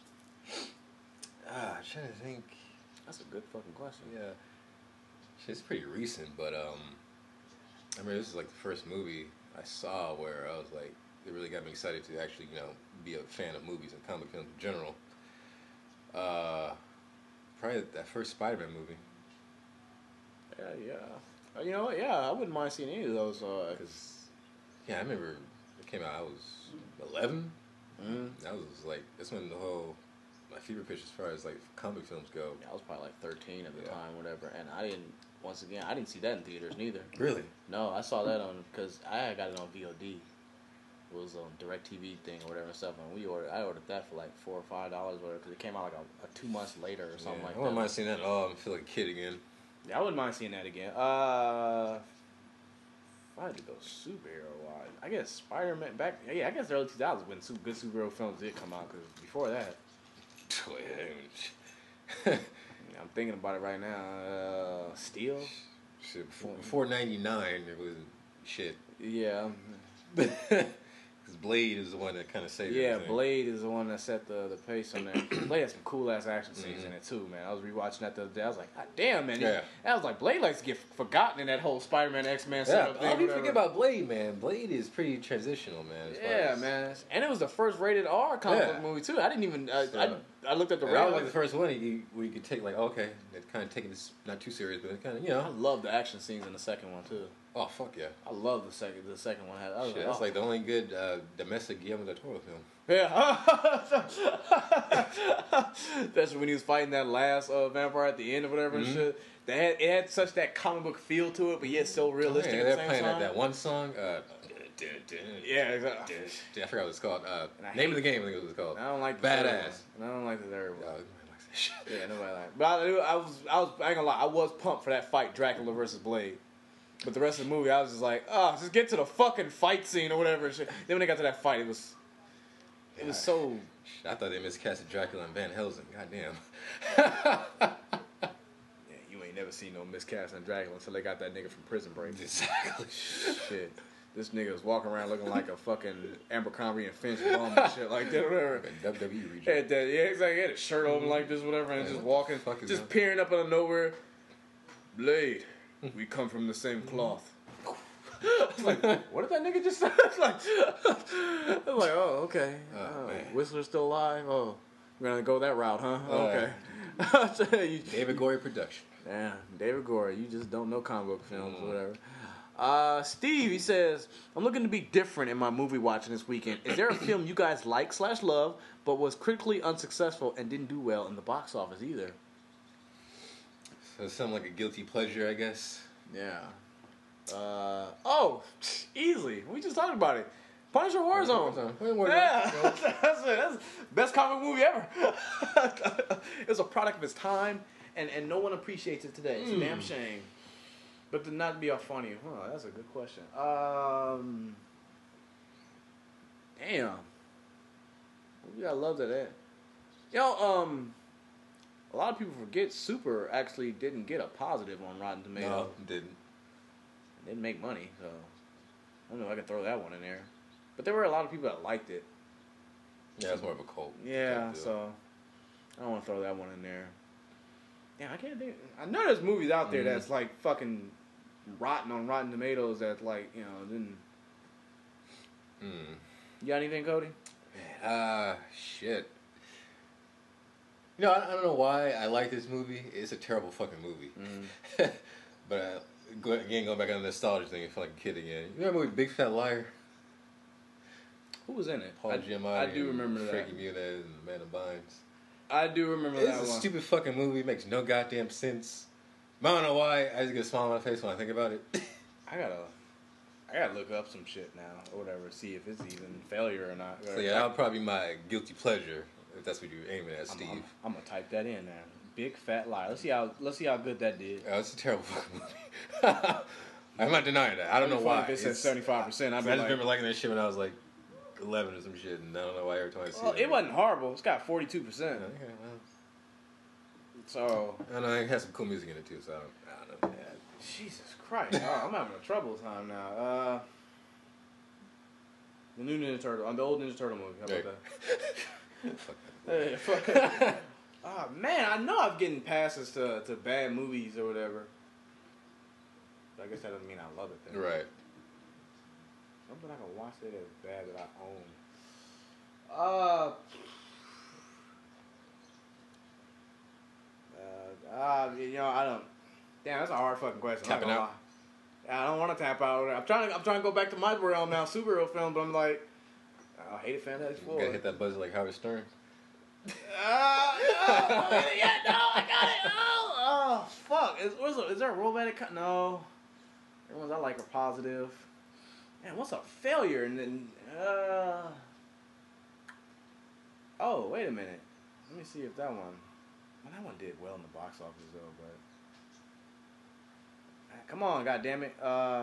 ah, I'm trying to think. That's a good fucking question. Yeah, shit, it's pretty recent, but um, I mean, this is like the first movie I saw where I was like, it really got me excited to actually, you know, be a fan of movies and comic films in general. Uh, probably that first Spider-Man movie. Yeah, yeah. Uh, you know what? Yeah, I wouldn't mind seeing any of those. Uh, Cause, yeah, I remember it came out. I was eleven. mm, That was like that's when the whole my fever pitch as far as like comic films go. yeah, I was probably like thirteen at the Yeah. time, whatever. And I didn't. Once again, I didn't see that in theaters neither. Really? No, I saw that on because I got it on V O D. It was on DirecTV thing or whatever and stuff, and we ordered. I ordered that for like four or five dollars, whatever, because it came out like a, a two months later or something Yeah, like I wouldn't that. mind seeing that. Oh, I feel like a kid again. Yeah, I wouldn't mind seeing that again. Uh, if I had to go superhero wise, I guess Spider Man back. Yeah, I guess the early two thousands when super, good superhero films did come out. Because before that, Oh, yeah, yeah, I'm thinking about it right now. Uh, Steel. shit, before, before ninety-nine, it was shit. Yeah, Because Blade is the one that kind of saved yeah. everything. Blade is the one that set the, the pace on there. Blade has some cool ass action scenes in it too, man. I was rewatching that the other day. I was like, God damn, man. Yeah. I was like, Blade likes to get forgotten in that whole Spider Man X Men Yeah, setup how thing. do you whatever. forget about Blade, man? Blade is pretty transitional, man. as far Yeah, as- man, and it was the first rated R comic Yeah. book movie too. I didn't even. I, So- I, I looked at the And that was rating. like the first one you, where you could take like, okay, they're kind of taking this not too serious, but kind of, you I know. love the action scenes in the second one too. Oh fuck yeah! I love the second. The second one had. I was Shit, like, that's oh. like the only good uh, domestic Guillermo del Toro film. Yeah. Especially when he was fighting that last uh, vampire at the end or whatever and Mhm. shit. They had, it had such that comic book feel to it, but yet so realistic Oh, yeah, at they're the same playing that, time. that one song. Uh, Yeah, exactly. I forgot what it's called. Uh, And I name of the hate- game, I think it was called. I don't like the third one. Badass. And I don't like the third one. Oh, nobody likes that shit. Yeah, nobody like. But I, I was, I was, I ain't gonna lie, I was pumped for that fight, Dracula versus Blade. But the rest of the movie, I was just like, oh, just get to the fucking fight scene or whatever. And shit. Then when they got to that fight, it was, it was so. I thought they miscasted Dracula and Van Helsing. Goddamn. Yeah, you ain't never seen no miscast on Dracula until they got that nigga from Prison Break. Exactly. Shit. This nigga was walking around looking like a fucking Abercrombie and Finch bum and shit like that, whatever. W W E region. Had that, yeah, exactly. He had a shirt open like this, whatever, and Man, just what the walking, fuck is just that? peering up out of nowhere. Blade, we come from the same cloth. I was like, what did that nigga just say? I was like, I was like, oh, okay. Oh, Oh, man. Whistler's still alive? Oh, we're gonna go that route, huh? Oh, Okay. you, David Gory production. yeah, David Gore, you just don't know comic book films Mm. or whatever. Uh, Steve, he says, I'm looking to be different in my movie watching this weekend. Is there a film you guys like slash love, but was critically unsuccessful and didn't do well in the box office either? So it's something like a guilty pleasure, I guess. Yeah. Uh, oh, easily. We just talked about it. Punisher Warzone. Warzone. Yeah, that's it. That's the best comic movie ever. It was a product of its time, and, and no one appreciates it today. It's a damn shame. But to not be all funny, huh, that's a good question. Um, damn. Movie I love that. At. Yo, um, a lot of people forget Super actually didn't get a positive on Rotten Tomatoes. No, didn't. It didn't make money, so I don't know if I can throw that one in there. But there were a lot of people that liked it. Yeah, it's more of a cult. Yeah, type deal. so I don't want to throw that one in there. Yeah, I can't think. I know there's movies out there Mhm. that's like fucking rotten on Rotten Tomatoes that like you know didn't. Hmm. You got anything, Cody? Ah, shit. You know, I, I don't know why I like this movie. It's a terrible fucking movie. Mm. But uh, go, again, going back on the nostalgia thing, I feel like a kid again. You remember movie Big Fat Liar? Who was in it? Paul I, Giamatti. I do and remember that. Frankie Muniz and Amanda Bynes. I do remember It's that a one. stupid fucking movie. It makes no goddamn sense. But I don't know why. I just get a smile on my face when I think about it. I gotta, I gotta look up some shit now or whatever, see if it's even failure or not. So yeah, that'll probably be my guilty pleasure if that's what you're aiming at, I'm, Steve. I'm, I'm gonna type that in now. Big Fat Lie. Let's see how let's see how good that did. Oh, it's a terrible fucking movie. I'm not denying that. I don't know why. If it said seventy-five percent, I'd I be just like, remember liking that shit when I was like eleven or some shit, and I don't know why every time I see well, it. it wasn't horrible. It's got forty-two percent. Okay, well. So. I know it has some cool music in it too, so I don't, I don't know. Yeah, Jesus Christ. Oh, I'm having a trouble time now. Uh, the new Ninja Turtle, on the old Ninja Turtle movie. How about Hey. that? Fuck Hey, fuck it. Oh, man, I know I'm getting passes to, to bad movies or whatever. But I guess that doesn't mean I love it that. then. Right. Something I can watch that is bad that I own. Uh, uh, uh, you know, I don't. Damn, that's a hard fucking question. I'm not Tapping gonna out? lie. I don't want to tap out. I'm trying to. I'm trying to go back to my realm now, superhero film. But I'm like, I hated Fantastic You Four. gotta hit that buzzer like Howard Stern. Uh, no, yeah, no, I got it. Oh, oh fuck. Is, what's a, is there a romantic? Co- no. Everyone's I like are positive. Man, what's a failure? And then, uh. Oh, wait a minute. Let me see if that one. Well, that one did well in the box office though, but. Come on, goddammit. Uh,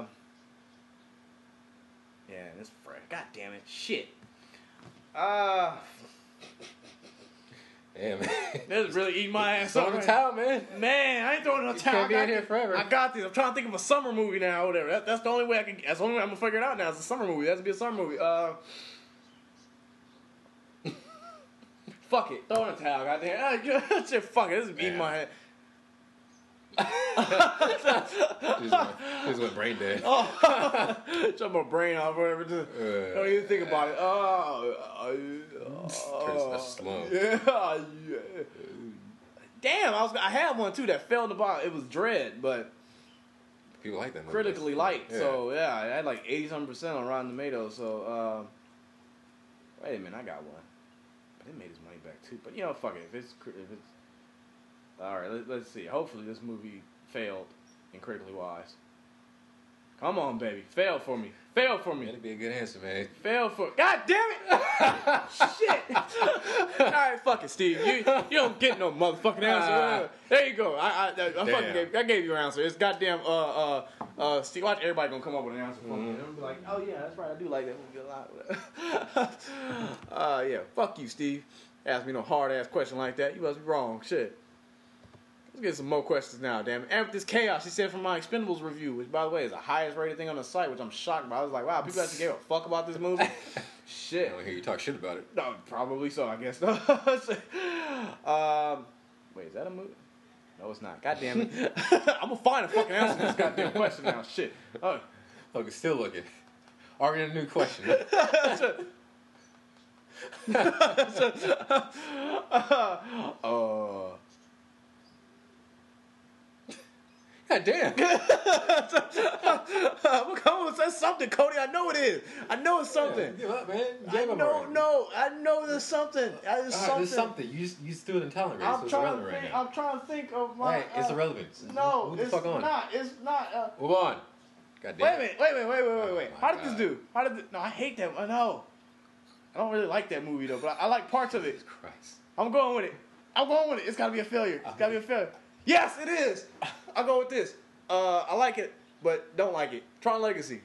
yeah, this fresh. God damn it. Shit. Uh, Damn, man. this is really eating my ass Throw up. in the right? towel, man. Man, I ain't throwing no You towel. can't be I in got here this. forever. I got this. I'm trying to think of a summer movie now or whatever. That, that's the only way I can. That's the only way I'm gonna figure it out now. It's a summer movie. That's to be a summer movie. Uh, fuck it. Throw in a towel. Goddamn. Shit, fuck it. This is eating my head. Just went, just went brain dead. Oh, shut my brain off, whatever. Just, Uh, don't even think about it. Oh, uh, Turns uh, to slow. yeah, yeah. Damn, I was. I had one too that fell in the bottom. It was Dread, but People like that movie. critically light. Yeah. So yeah, I had like eighty something percent on Rotten Tomatoes. So uh, wait a minute, I got one. But it made his money back too. But you know, fuck it. If it's cri- if it's all right, let, let's see. Hopefully, this movie failed in critically wise. Come on, baby, fail for me. Fail for me. That'd be a good answer, man. Fail for. God damn it! Shit. All right, fuck it, Steve. You you don't get no motherfucking answer. Ah. There you go. I I, I, I fucking Damn. gave, I gave you your answer. It's goddamn. Uh uh uh. Steve, watch everybody gonna come up with an answer for me. Mhm. And I'm be like, oh yeah, that's right. I do like that movie a lot. uh yeah. Fuck you, Steve. Ask me no hard ass question like that. You must be wrong. Shit. Let's get some more questions now, damn it. And with this chaos, she said from my Expendables review, which by the way is the highest rated thing on the site, which I'm shocked by. I was like, wow, people actually gave a fuck about this movie. I Shit. don't hear you talk shit about it. No, probably so, I guess. um, wait, is that a movie? No, it's not. God damn it. I'm gonna find a fucking answer to this goddamn question now. Shit. Oh. Look, still looking. Arguing a new question. uh, God damn. Come on, say something, Cody. I know it is. I know it's something. Yeah, give up, man. You I gave up know, already. no, I know there's something. There's All right, something. there's something. You just, you still didn't tell me. I'm So it's trying to irrelevant think. right now. I'm trying to think of my. Right, it's uh, irrelevant. No, Move the it's fuck on. not. It's not. Uh, Move on. God damn. wait a minute. Wait a minute. Wait, wait, wait, Oh wait. my How did this God. do? How did? This, no, I hate that. I know. I don't really like that movie though, but I, I like parts of it. Jesus Christ. I'm going with it. I'm going with it. It's gotta be a failure. It's gotta be a failure. Yes, it is. I'll go with this. Uh, I like it, but don't like it. Tron Legacy.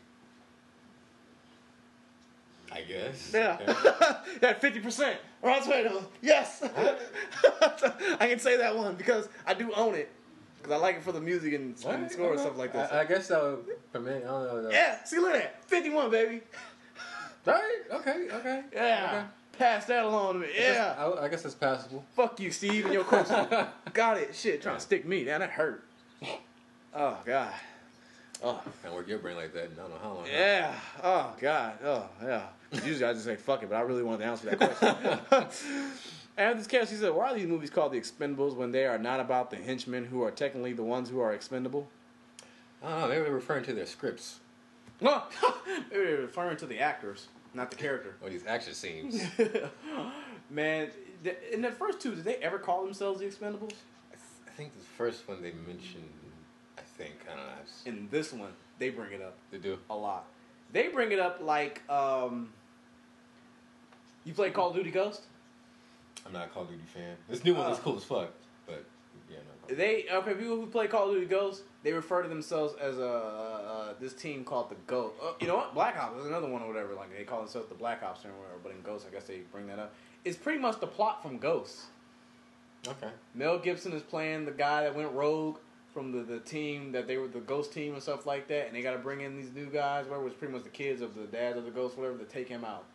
I guess. Yeah. Okay. That fifty percent. Rotten Tomatoes. Yes. I can say that one because I do own it. Because I like it for the music and, and Alright, score and okay. stuff like that. I, I guess so. For me, I don't know. Yeah, see, look at that. fifty-one, baby. Right. Okay. Okay. Yeah. Okay. Pass that along to me. I guess- Yeah. I, I guess it's passable. Fuck you, Steve, and your question. Got it. Shit, trying to stick me. Damn, that hurt. Oh, God. Oh. Can't work your brain like that. I don't know how long. Yeah. Oh, God. Oh, yeah. Usually I just say fuck it, but I really wanted to answer that question. And this case, she said, why are these movies called The Expendables when they are not about the henchmen who are technically the ones who are expendable? I don't know. Maybe they're referring to their scripts No. Maybe they're referring to the actors, not the character. or these action scenes. Man, th- in the first two, did they ever call themselves The Expendables? I, th- I think the first one they mentioned. I think I don't know. I just- In this one, they bring it up They do. a lot. They bring it up like, um, you play Call of Duty Ghost? I'm not a Call of Duty fan. This new one is Oh. cool as fuck, but yeah, no. They okay. People who play Call of Duty Ghosts, they refer to themselves as a uh, this team called the Ghost. Uh, you know what? Black Ops is another one or whatever. Like they call themselves the Black Ops or whatever. But in Ghosts, I guess they bring that up. It's pretty much the plot from Ghosts. Okay. Mel Gibson is playing the guy that went rogue from the, the team that they were the Ghost team and stuff like that, and they got to bring in these new guys, whatever. It's pretty much the kids of the dads of the Ghost, whatever, to take him out.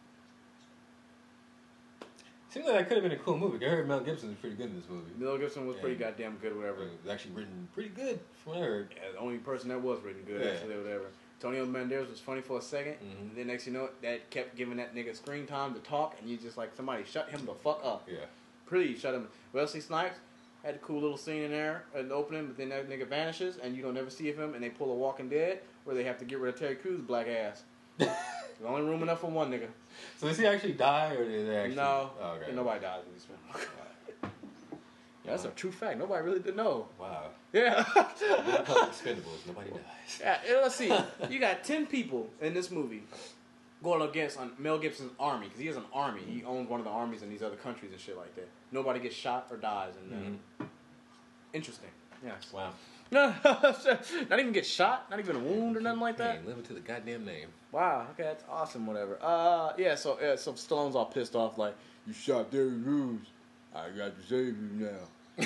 Seems like that could have been a cool movie. I heard Mel Gibson was pretty good in this movie. Mel Gibson was Yeah. pretty goddamn good, whatever. It was actually written pretty good from what I heard. Yeah, the only person that was written good, Yeah. actually, whatever. Antonio Banderas was funny for a second, Mhm. and then next you know, that kept giving that nigga screen time to talk, and you just like, somebody shut him the fuck up. Yeah. Please shut him. Wesley Snipes had a cool little scene in there at the opening, but then that nigga vanishes, and you don't never see of him, and they pull a Walking Dead, where they have to get rid of Terry Crews' black ass. There's only room enough for one nigga. So does he actually die, or did they actually? No, Oh, okay. nobody dies in this film. Yeah, that's a true fact. Nobody really did know. Wow. Yeah. They call it Expendables. Nobody dies. Yeah, and let's see. You got ten people in this movie going against on Mel Gibson's army, because he has an army. He owns one of the armies in these other countries and shit like that. Nobody gets shot or dies. And uh, interesting. Yes. Wow. Not even get shot. Not even a wound or nothing like that. Hey, living to the goddamn name. Wow. Okay, that's awesome. Whatever. Uh, yeah. So, yeah, so Stallone's all pissed off, like, you shot Terry Crews. I got to save you now.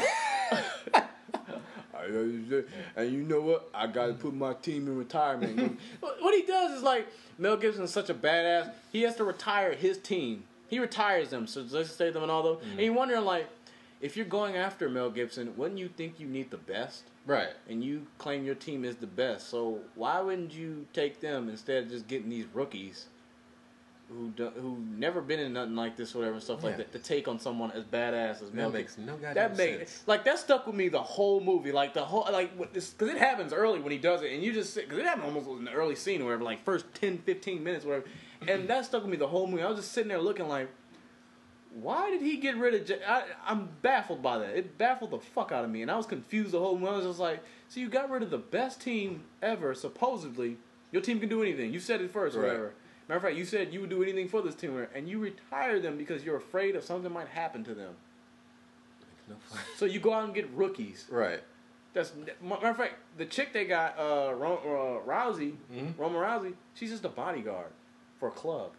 I got to save. And you know what? I got to put my team in retirement. What he does is like, Mel Gibson's such a badass. He has to retire his team. He retires them, so let's save them and all those. Mm-hmm. And you're wondering, like, if you're going after Mel Gibson, wouldn't you think you need the best? Right. And you claim your team is the best. So why wouldn't you take them instead of just getting these rookies who do, who never been in nothing like this or whatever and stuff like Yeah. that to take on someone as badass as Mel That Gibson? makes no goddamn That make sense. like that stuck with me the whole movie, like the whole like because it happens early when he does it, and you just because it happened almost in the early scene or whatever, like first ten, fifteen minutes, or whatever, and that stuck with me the whole movie. I was just sitting there looking like, why did he get rid of? J- I, I'm baffled by that. It baffled the fuck out of me, and I was confused the whole movie. I was just like, so you got rid of the best team ever, supposedly. Your team can do anything. You said it first, or Right. whatever. Matter of fact, you said you would do anything for this team, and you retire them because you're afraid of something might happen to them. No fun. So you go out and get rookies. Right. That's matter of fact, the chick they got, uh, Ro- uh Rousey, Mhm. Roma Rousey, she's just a bodyguard for a club.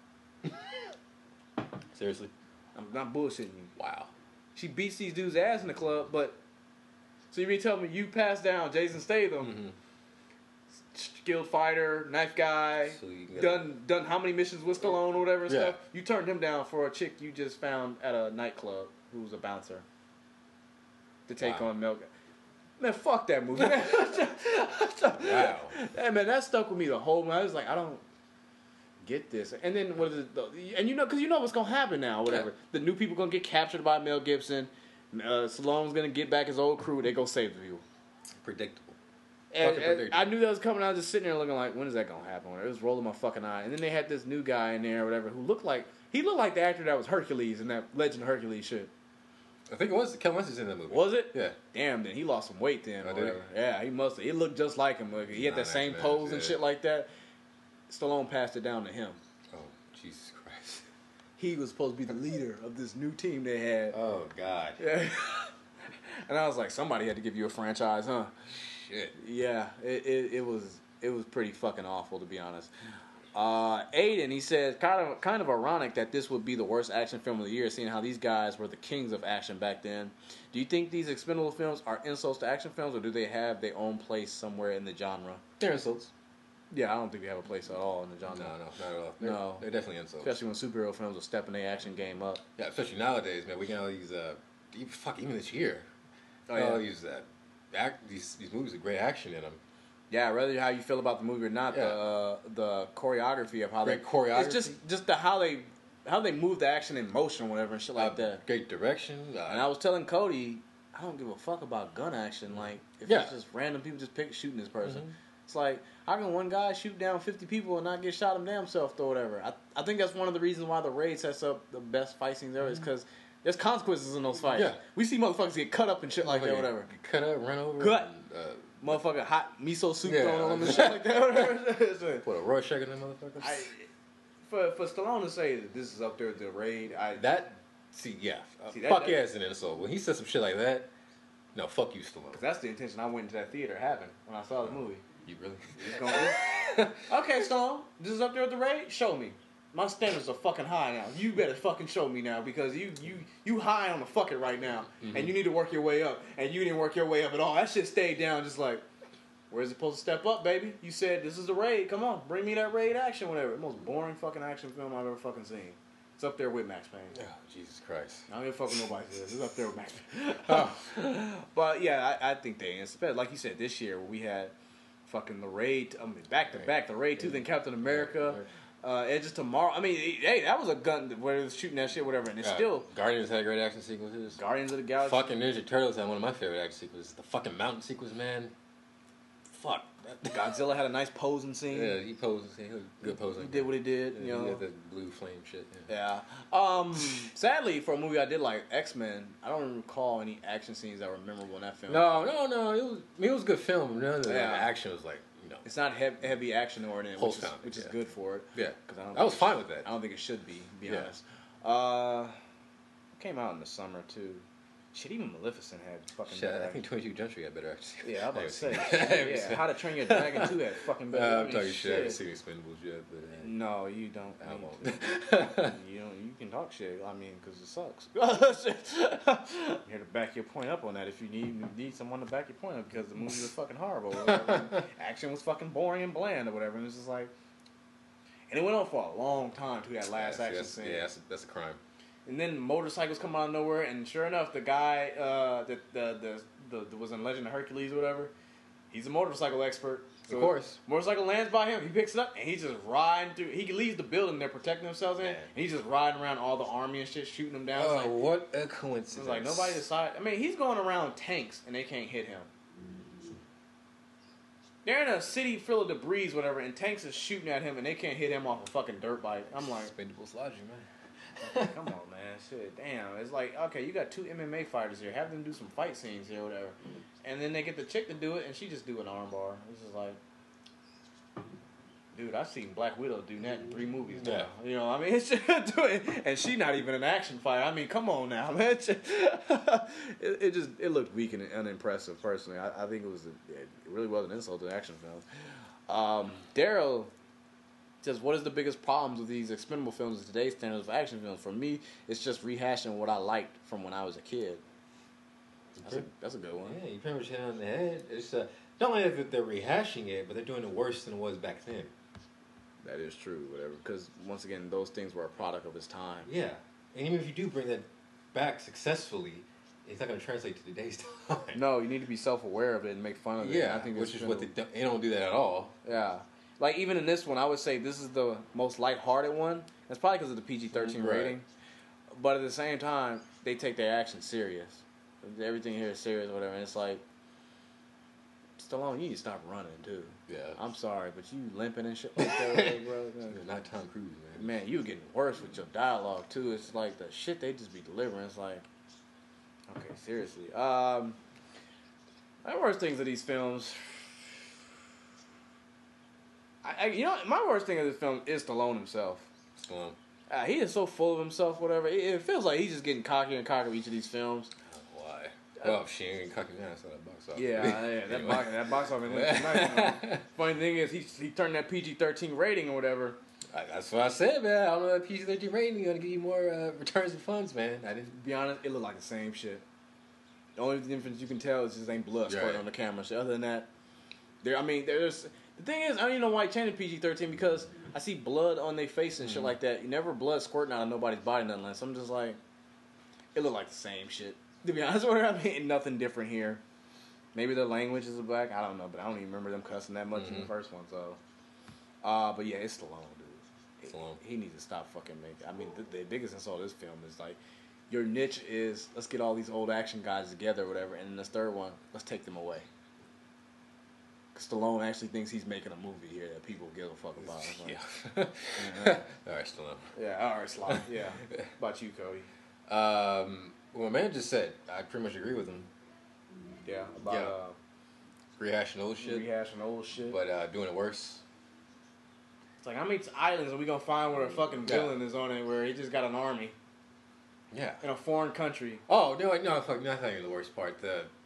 Seriously. I'm not bullshitting you. Wow. She beats these dudes' ass in the club, but so you mean tell me you passed down Jason Statham, Mm-hmm. skilled fighter, knife guy, So you gotta- done done how many missions with Stallone or whatever and Yeah. stuff? You turned him down for a chick you just found at a nightclub who's a bouncer to take Wow. on Mel. Man, fuck that movie. wow. Wow. Hey, man, that stuck with me the whole movie. I was like, I don't get this. And then what is it? The, and you know, because you know what's gonna happen now. Whatever. Yeah. The new people gonna get captured by Mel Gibson. Uh, Stallone's gonna get back his old crew. They go save the people. Predictable. And, Fucking and predictable. I knew that was coming. I was just sitting there looking like, when is that gonna happen? It was rolling my fucking eye. And then they had this new guy in there, or whatever, who looked like he looked like the actor that was Hercules in that Legend of Hercules shit. I think it was Kellen Winston's in that movie. Was it? Yeah. Damn, then he lost some weight then. Oh, Or did he? whatever. Yeah, he must have. He looked just like him. Like, he had Nah, that same that's pose bad, and yeah. shit like that. Stallone passed it down to him. Oh, Jesus Christ. He was supposed to be the leader of this new team they had. Oh, God. Yeah. And I was like, somebody had to give you a franchise, huh? Shit. Yeah, it, it, it was it was pretty fucking awful, to be honest. Uh, Aiden, he says, kind of kind of ironic that this would be the worst action film of the year, seeing how these guys were the kings of action back then. Do you think these expendable films are insults to action films, or do they have their own place somewhere in the genre? They're insults. Yeah, I don't think they have a place at all in the No, genre. no, not at all. They're, No. They're definitely insults. Especially when superhero films are stepping their action game up. Yeah, especially nowadays, man. We got all these, uh, even, fuck, even this year. Oh, All yeah. these, uh, act, these, these movies with great action in them. Yeah, whether how you feel about the movie or not, Yeah. the uh, the choreography of how Great they choreography. It's just just the how they how they move the action in motion, or whatever, and shit like Uh, that. Great direction. Uh, And I was telling Cody, I don't give a fuck about gun action. Like if Yeah. it's just random people just pick shooting this person, Mhm. it's like how can one guy shoot down fifty people and not get shot him damn self or whatever? I I think that's one of the reasons why the Raid sets up the best fight scenes ever is because there's consequences in those fights. Yeah. We see motherfuckers get cut up and shit like that, whatever. Cut up, run over. Cut. and, Uh, Motherfucking hot miso soup Yeah. thrown on them and shit like that. Whatever. put a Rorschach in them motherfuckers. I, for for Stallone to say that this is up there with the Raid, I that, see, yeah. Uh, See, that- fuck that- yeah, it's an insult. When he says some shit like that, No, fuck you, Stallone. Because that's the intention I went into that theater having when I saw the movie. You really? It's gonna be- okay, Stallone, this is up there with the raid? Show me. My standards are fucking high now. You better fucking show me now because you you you high on the fuck it right now, Mm-hmm. and you need to work your way up, and you didn't work your way up at all. That shit stayed down, just like, where's it supposed to step up, baby? You said this is the raid. Come on, bring me that raid action, whatever. The most boring fucking action film I've ever fucking seen. It's up there with Max Payne. Oh, Jesus Christ. I don't give a fuck what nobody says. It's up there with Max Payne. Oh. But yeah, I, I think they, especially like you said, this year we had fucking the raid, I mean, back to back, the raid two, then Captain America. Uh, Edge of Tomorrow. I mean, hey, that was a gun where it was shooting that shit, whatever, and it's Yeah. still Guardians had great action sequences. Guardians of the Galaxy. Fucking Ninja Turtles had one of my favorite action sequences. The fucking mountain sequence, man. Fuck. Godzilla had a nice posing scene. Yeah, he posed. He had a good posing. He did what he did. Yeah, You know. he had the blue flame shit. Yeah. Yeah. Um. Sadly, for a movie I did like X Men, I don't recall any action scenes that were memorable in that film. No, no, no. It was. I mean, it was a good film. None of the Yeah. action was like, you know. It's not heavy, heavy action oriented, which is Wholesome, which is yeah. good for it. Yeah. Because I don't. I was think- fine with that. I don't think it should be. To be Yeah. honest. Uh, it came out in the summer too. Shit, even Maleficent had fucking. Shit, better I think twenty-two Jump Street had better action. Yeah, I was about to say. I haven't Yeah, seen- How to Train Your Dragon two had fucking better. Uh, I I'm mean, talking shit. I haven't seen Expendables yet, but uh, No, you don't. I need won't. to. You don't. You can talk shit. I mean, because it sucks. I'm here to back your point up on that. If you need you need someone to back your point up, because the movie was fucking horrible. Or whatever. Action was fucking boring and bland or whatever. And it's just like, and it went on for a long time to that last yeah, action that's, scene. yeah, that's a, that's a crime. And then motorcycles come out of nowhere, and sure enough, the guy uh, that the, the the the was in Legend of Hercules or whatever, he's a motorcycle expert. So Of course. motorcycle lands by him. He picks it up, and he's just riding through. He leaves the building they're protecting themselves in, Man. and he's just riding around all the army and shit, shooting them down. It's Oh, like, what a it's coincidence! like nobody decided. I mean, he's going around tanks, and they can't hit him. They're in a city full of debris, whatever, and tanks is shooting at him, and they can't hit him off a fucking dirt bike. I'm like, Expendables logic, man. come on, man. Shit, damn. It's like, okay, you got two M M A fighters here. Have them do some fight scenes here, whatever. And then they get the chick to do it, and she just do an armbar. It's just like, dude, I've seen Black Widow do that in three movies now. Yeah. You know, I mean, it's just doing, and she not even an action fighter. I mean, come on now, man. It's just- it, it just it looked weak and unimpressive. Personally, I, I think it was a, it really was an insult to the action films. Um, Daryl says, "What is the biggest problems with these expendable films in today's standards of action films? For me, it's just rehashing what I liked from when I was a kid." That's a, that's a good one. Yeah, you pretty much hit it on the head. It's uh, not only that they're rehashing it, but they're doing it worse than it was back then. That is true, whatever. Because once again, those things were a product of its time. Yeah, and even if you do bring that back successfully, it's not going to translate to today's time. No, you need to be self-aware of it and make fun of it. Yeah, And I think which that's is what they been- don't, they don't do that at all. Yeah. Like, even in this one, I would say this is the most lighthearted one. That's probably because of the P G thirteen Right. rating. But at the same time, they take their action serious. Everything here is serious, whatever. And it's like, Stallone, you need to stop running, too. Yeah, I'm sorry, but you limping and shit like that, bro. You're not Tom Cruise, man. Man, you getting worse with your dialogue, too. It's like the shit they just be delivering. It's like, okay, seriously. Um, my worst things of these films... I, I, you know, my worst thing of this film is Stallone himself. Stallone. Uh, he is so full of himself, whatever. It, it feels like he's just getting cocky and cocky with each of these films. Why? Well, she ain't getting cocky now. I saw that box office. Yeah, yeah, that box, that box office went tonight. You know. Funny thing is, he he turned that P G thirteen rating or whatever. I, that's what I said, man. I don't know that P G thirteen rating is going to give you more uh, returns of funds, man. I didn't. To be honest, it looked like the same shit. The only difference you can tell is just ain't blood squirting Right. on the camera. So other than that, there. I mean, there's the thing is, I don't even know why he changed P G thirteen because I see blood on their face and shit Mhm. like that. You never blood squirting out of nobody's body, nothing like. So I'm just like, it looked like the same shit. To be honest with you, I mean, nothing different here. Maybe the language is black. I don't know, but I don't even remember them cussing that much in the Mhm. first one. So, uh, but yeah, it's Stallone, dude. Stallone. He needs to stop fucking making. I mean, the, the biggest insult of this film is like, your niche is let's get all these old action guys together or whatever, and then this third one, let's take them away. Cause Stallone actually thinks he's making a movie here that people give a fuck about. It's like, Yeah. yeah. All right, Stallone. Yeah, all right, Slot. Yeah. How about you, Cody? Um, well, my man just said, I pretty much agree with him. Yeah, about Yeah. uh, Rehashing old shit, rehashing old shit. but uh, doing it worse. It's like, how many islands are we gonna find where a fucking Yeah. villain is on it, where he just got an army Yeah. in a foreign country? Oh no, no, fuck, no, I thought you were the worst part. The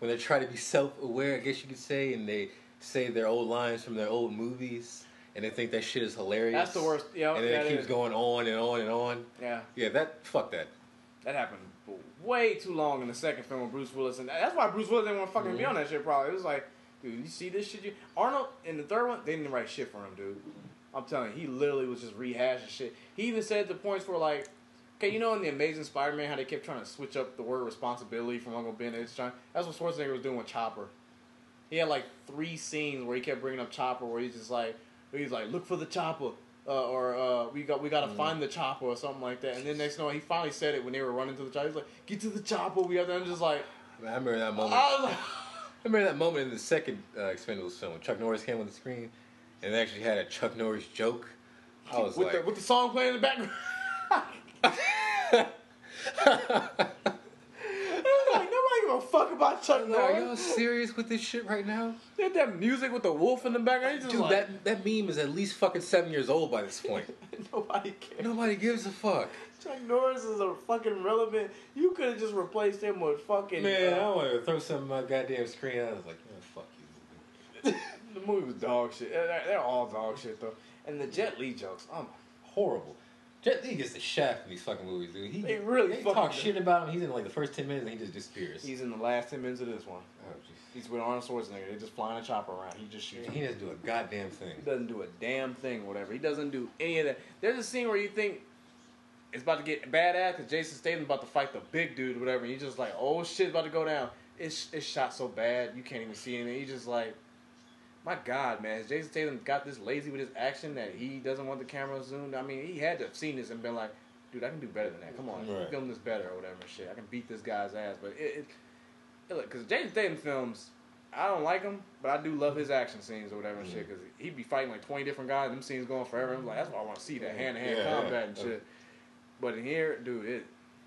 when they try to be self-aware, I guess you could say, and they say their old lines from their old movies, and they think that shit is hilarious. That's the worst. Yeah, and then it keeps is. going on and on and on. Yeah. Yeah, that fuck that. That happened for way too long in the second film with Bruce Willis, and that's why Bruce Willis didn't want to fucking mm-hmm. be on that shit. Probably it was like, dude, you see this shit? You Arnold in the third one, they didn't write shit for him, dude. I'm telling you, he literally was just rehashing shit. He even said the points where like, okay, you know in the Amazing Spider-Man how they kept trying to switch up the word responsibility from Uncle Ben. It's trying. That's what Schwarzenegger was doing with Chopper. He had like three scenes where he kept bringing up Chopper, where he's just like, he's like, look for the chopper. Uh, or uh, we got we got to mm. find the chopper or something like that. And then next thing he finally said it when they were running to the chopper. He's like, get to the chopper. We got to. I'm just like, man, I remember that moment. I, was like, I remember that moment in the second uh, Expendables film when Chuck Norris came on the screen and they actually had a Chuck Norris joke. I was with like, the, with the song playing in the background. Like, nobody give a fuck about Chuck Norris. Are y'all serious with this shit right now? They had that music with the wolf in the background. Just Dude, like, that that meme is at least fucking seven years old by this point. Nobody cares. Nobody gives a fuck. Chuck Norris is a fucking relevant. You could have just replaced him with fucking. Man, uh, I want to throw something on my goddamn screen. I was like, man, fuck you. The movie was dog shit. They're, they're all dog shit though. And the Jet Li jokes, um, horrible. Jet Li gets the shaft in these fucking movies, dude. He, they really they fucking talk do. shit about him. He's in like the first ten minutes and he just disappears. He's in the last ten minutes of this one. Oh, jeez. He's with Arnold Schwarzenegger. They just flying a chopper around. He just shoots. He doesn't do a goddamn thing. He doesn't do a damn thing or whatever. He doesn't do any of that. There's a scene where you think it's about to get badass because Jason Statham's about to fight the big dude or whatever. And you're just like, oh shit, about to go down. It's it's shot so bad you can't even see anything. You just like, my God, man, has Jason Statham got this lazy with his action that he doesn't want the camera zoomed? I mean, he had to have seen this and been like, dude, I can do better than that. Come on, right. film this better or whatever shit. I can beat this guy's ass. But it, it, it look, because Jason Statham films, I don't like him, but I do love his action scenes or whatever mm-hmm. shit. Because he'd be fighting like twenty different guys, them scenes going forever. I'm like, that's why I want to see that hand to hand combat and shit. But in here, dude, it.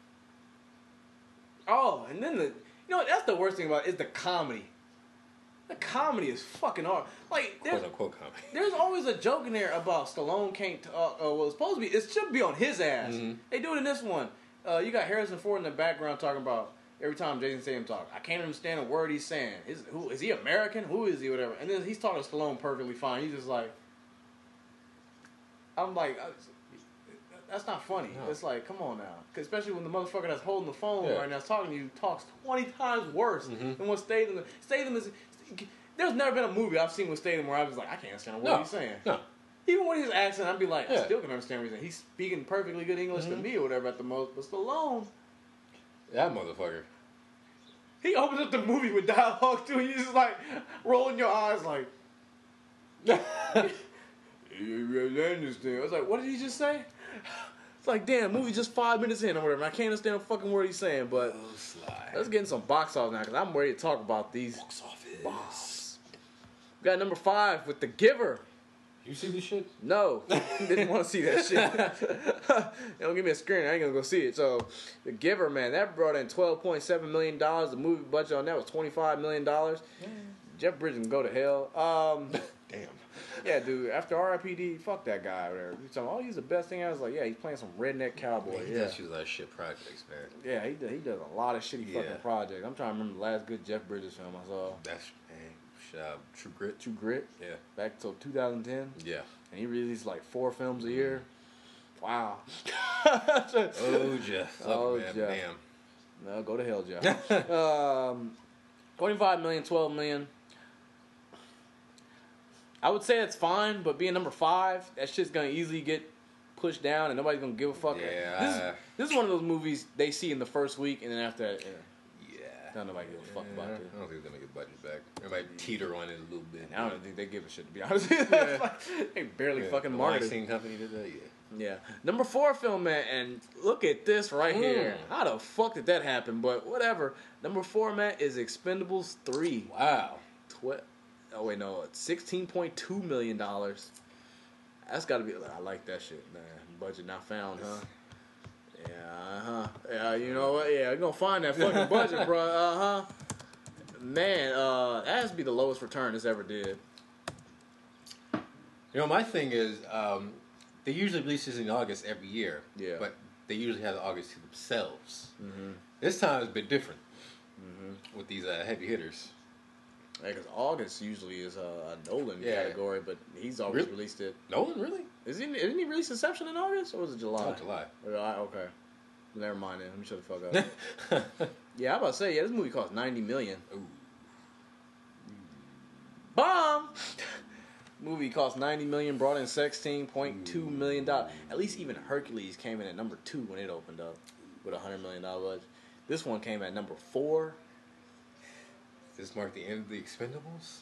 Oh, and then the, you know what? That's the worst thing about it is the comedy. The comedy is fucking hard. Like, there's, quote unquote comedy. There's always a joke in there about Stallone can't talk. Uh, well, it's supposed to be. It should be on his ass. Mm-hmm. They do it in this one. Uh, you got Harrison Ford in the background talking about every time Jason Statham talk. I can't understand a word he's saying. Is who is he American? Who is he? Whatever. And then he's talking to Stallone perfectly fine. He's just like, I'm like, that's not funny. No. It's like, come on now. Especially when the motherfucker that's holding the phone yeah. right now is talking to you talks twenty times worse mm-hmm. than what Statham. Statham is. There's never been a movie I've seen with Statham where I was like, I can't understand what no, he's saying. No. Even with his accent, I'd be like, yeah. I still can understand what he's saying. He's speaking perfectly good English mm-hmm. to me or whatever at the most. But Stallone, that motherfucker. He opens up the movie with dialogue too. And you just like rolling your eyes like, you understand? I was like, what did he just say? It's like, damn, movie just five minutes in or whatever. I can't understand a fucking word he's saying. But oh, Sly. Let's get in some box office now because I'm ready to talk about these. Box office. Boss. We got number five with The Giver. You see this shit? No. Didn't want to see that shit. Don't give me a screen. I ain't going to go see it. So, The Giver, man, that brought in twelve point seven million dollars. The movie budget on that was twenty-five million dollars. Yeah. Jeff Bridges can go to hell. Um, Damn. Yeah, dude. After R I P D, fuck that guy over there. He's talking, oh, he's the best thing. I was like, yeah, he's playing some redneck cowboy. Man, he yeah. does a lot of shit projects, man. Yeah, he does, he does a lot of shitty yeah. fucking projects. I'm trying to remember the last good Jeff Bridges film I saw. That's man, uh, True Grit. True Grit. Yeah. Back till two thousand ten. Yeah. And he released like four films a year. Wow. oh, Jeff. Oh, man. Jeff. Damn. No, go to hell, Jeff. um, twenty-five million, twelve million. I would say that's fine, but being number five, that shit's gonna easily get pushed down, and nobody's gonna give a fuck. Yeah. This, is, this is one of those movies they see in the first week, and then after that, yeah, yeah. don't nobody give a fuck yeah. about it. I don't think they're gonna get budget back. They might teeter on it a little bit. And I don't think they give a shit, to be honest. Yeah. Like, they barely yeah. fucking the marketed. Weinstein Company did that, yeah. Yeah. Number four film, man, and look at this right mm. here. How the fuck did that happen? But whatever. Number four, man, is Expendables three. Wow. Twelve. Oh wait, no, it's sixteen point two million dollars. That's got to be. I like that shit, man. Budget not found, huh? Yeah, uh huh. Yeah, you know what? Yeah, we're gonna find that fucking budget, bro. Uh huh. Man, uh, that has to be the lowest return this ever did. You know, my thing is, um, they usually release this in August every year. Yeah. But they usually have August to themselves. Mm-hmm. This time it's a bit different. Mm-hmm. with these uh, heavy hitters. Yeah, because August usually is a, a Nolan Yeah. category, but he's always Really? released it. Nolan, really? Is he? Didn't he release Inception in August or was it July? Oh, July. July. Okay. Never mind then. Let me shut the fuck up. Yeah, I'm about to say, yeah, this movie cost ninety million. Ooh. Bomb. Movie cost ninety million, brought in sixteen point two million dollars. At least even Hercules came in at number two when it opened up with a hundred million dollar budget. This one came at number four. Does this mark the end of the Expendables?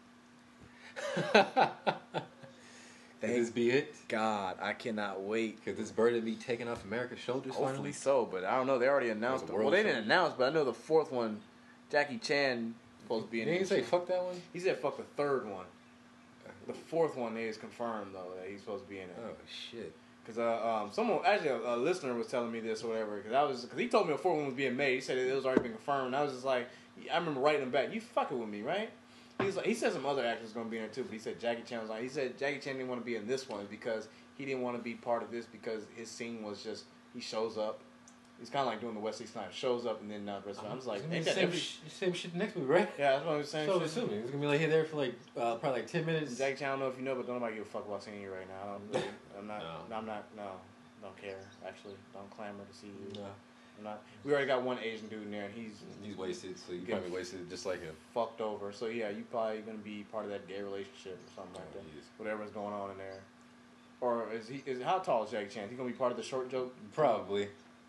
Could Thank this be it? God, I cannot wait. Could this burden be taken off America's shoulders Hopefully finally? so, but I don't know. They already announced the it. world Well, they show. didn't announce, but I know the fourth one, Jackie Chan, supposed to be in Didn't he it. say fuck that one? He said fuck the third one. The fourth one is confirmed though that he's supposed to be in it. Oh shit! Cause uh, um, someone actually a, a listener was telling me this or whatever. Cause I was because he told me the fourth one was being made. He said it was already been confirmed. And I was just like, I remember writing him back. You fucking with me, right? He's like, he said some other actors gonna be in there too, but he said Jackie Chan was like, he said Jackie Chan didn't want to be in this one because he didn't want to be part of this because his scene was just he shows up. He's kind of like doing the Wesley Snipes. Shows up and then uh, the rest of it. I was like, It's gonna ain't be that the same, every... sh- same shit next movie, right? Yeah, that's what I was saying. So I'm Shit. assuming it's gonna be like here there for like uh, probably like ten minutes. Jackie Chan, I don't know if you know, but don't nobody give a fuck about seeing you right now. I don't really, I'm not. No. I'm not. No, don't care. Actually, don't clamor to see you. No. I'm not. We already got one Asian dude in there, and he's He's wasted, so you Get- probably wasted just like him. fucked over. So yeah, you probably gonna be part of that gay relationship or something like Oh, that. he is. Whatever's going on in there. Or is he? Is how tall is Jackie Chan? Is he gonna be part of the short joke? Probably.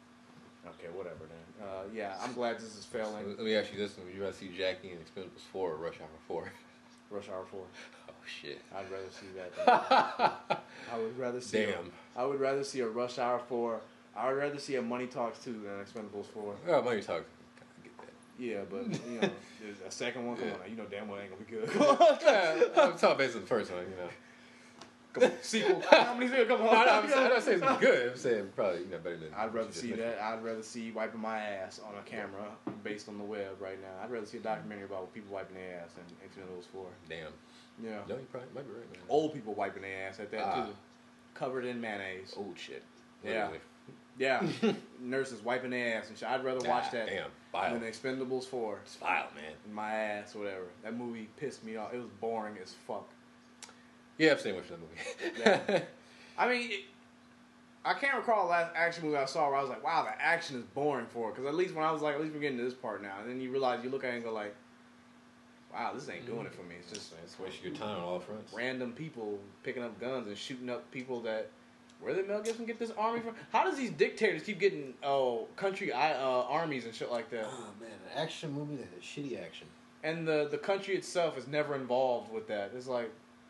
Okay, whatever then. Uh, yeah, I'm glad this is failing. Let me ask you this: would you rather see Jackie in Expendables four or Rush Hour four? Rush Hour Four. Oh shit! I'd rather see that. Than I would rather see. Damn. A, I would rather see a Rush Hour Four. I would rather see a Money Talks Two than Expendables Four. Oh, money talk. I get that. Yeah, but you know, there's a second one. Come on, now, you know damn well it ain't gonna be good. Come on, Yeah, I'm talking based on the first one, you know. come on. Sequel. How many sequels? Come on. No, no, I'm, saying, I'm not saying it's good. I'm saying probably you know better than. I'd rather what you see just that. I'd rather see wiping my ass on a camera based on the web right now. I'd rather see a documentary about people wiping their ass than Expendables Four. mentioned. Yeah. Damn. No, you probably might be right, man. Old people wiping their ass at that Ah. too, covered in mayonnaise. Old shit. Yeah. Literally. Yeah, nurses wiping their ass and shit. I'd rather watch Ah, that Damn. Vile. than Expendables Four. It's vile, man. In my ass, or whatever. That movie pissed me off. It was boring as fuck. Yeah, I've seen much of that movie. Yeah. I mean, it, I can't recall the last action movie I saw where I was like, wow, the action is boring for it. Because at least when I was like, at least we're getting to this part now. And then you realize, you look at it and go like, wow, this ain't doing it for me. It's just It's wasting your time on all fronts. random people picking up guns and shooting up people that... Where did Mel Gibson get this army from? How does these dictators keep getting oh country uh, armies and shit like that? Oh man, an action movie that has shitty action. And the the country itself is never involved with that. It's like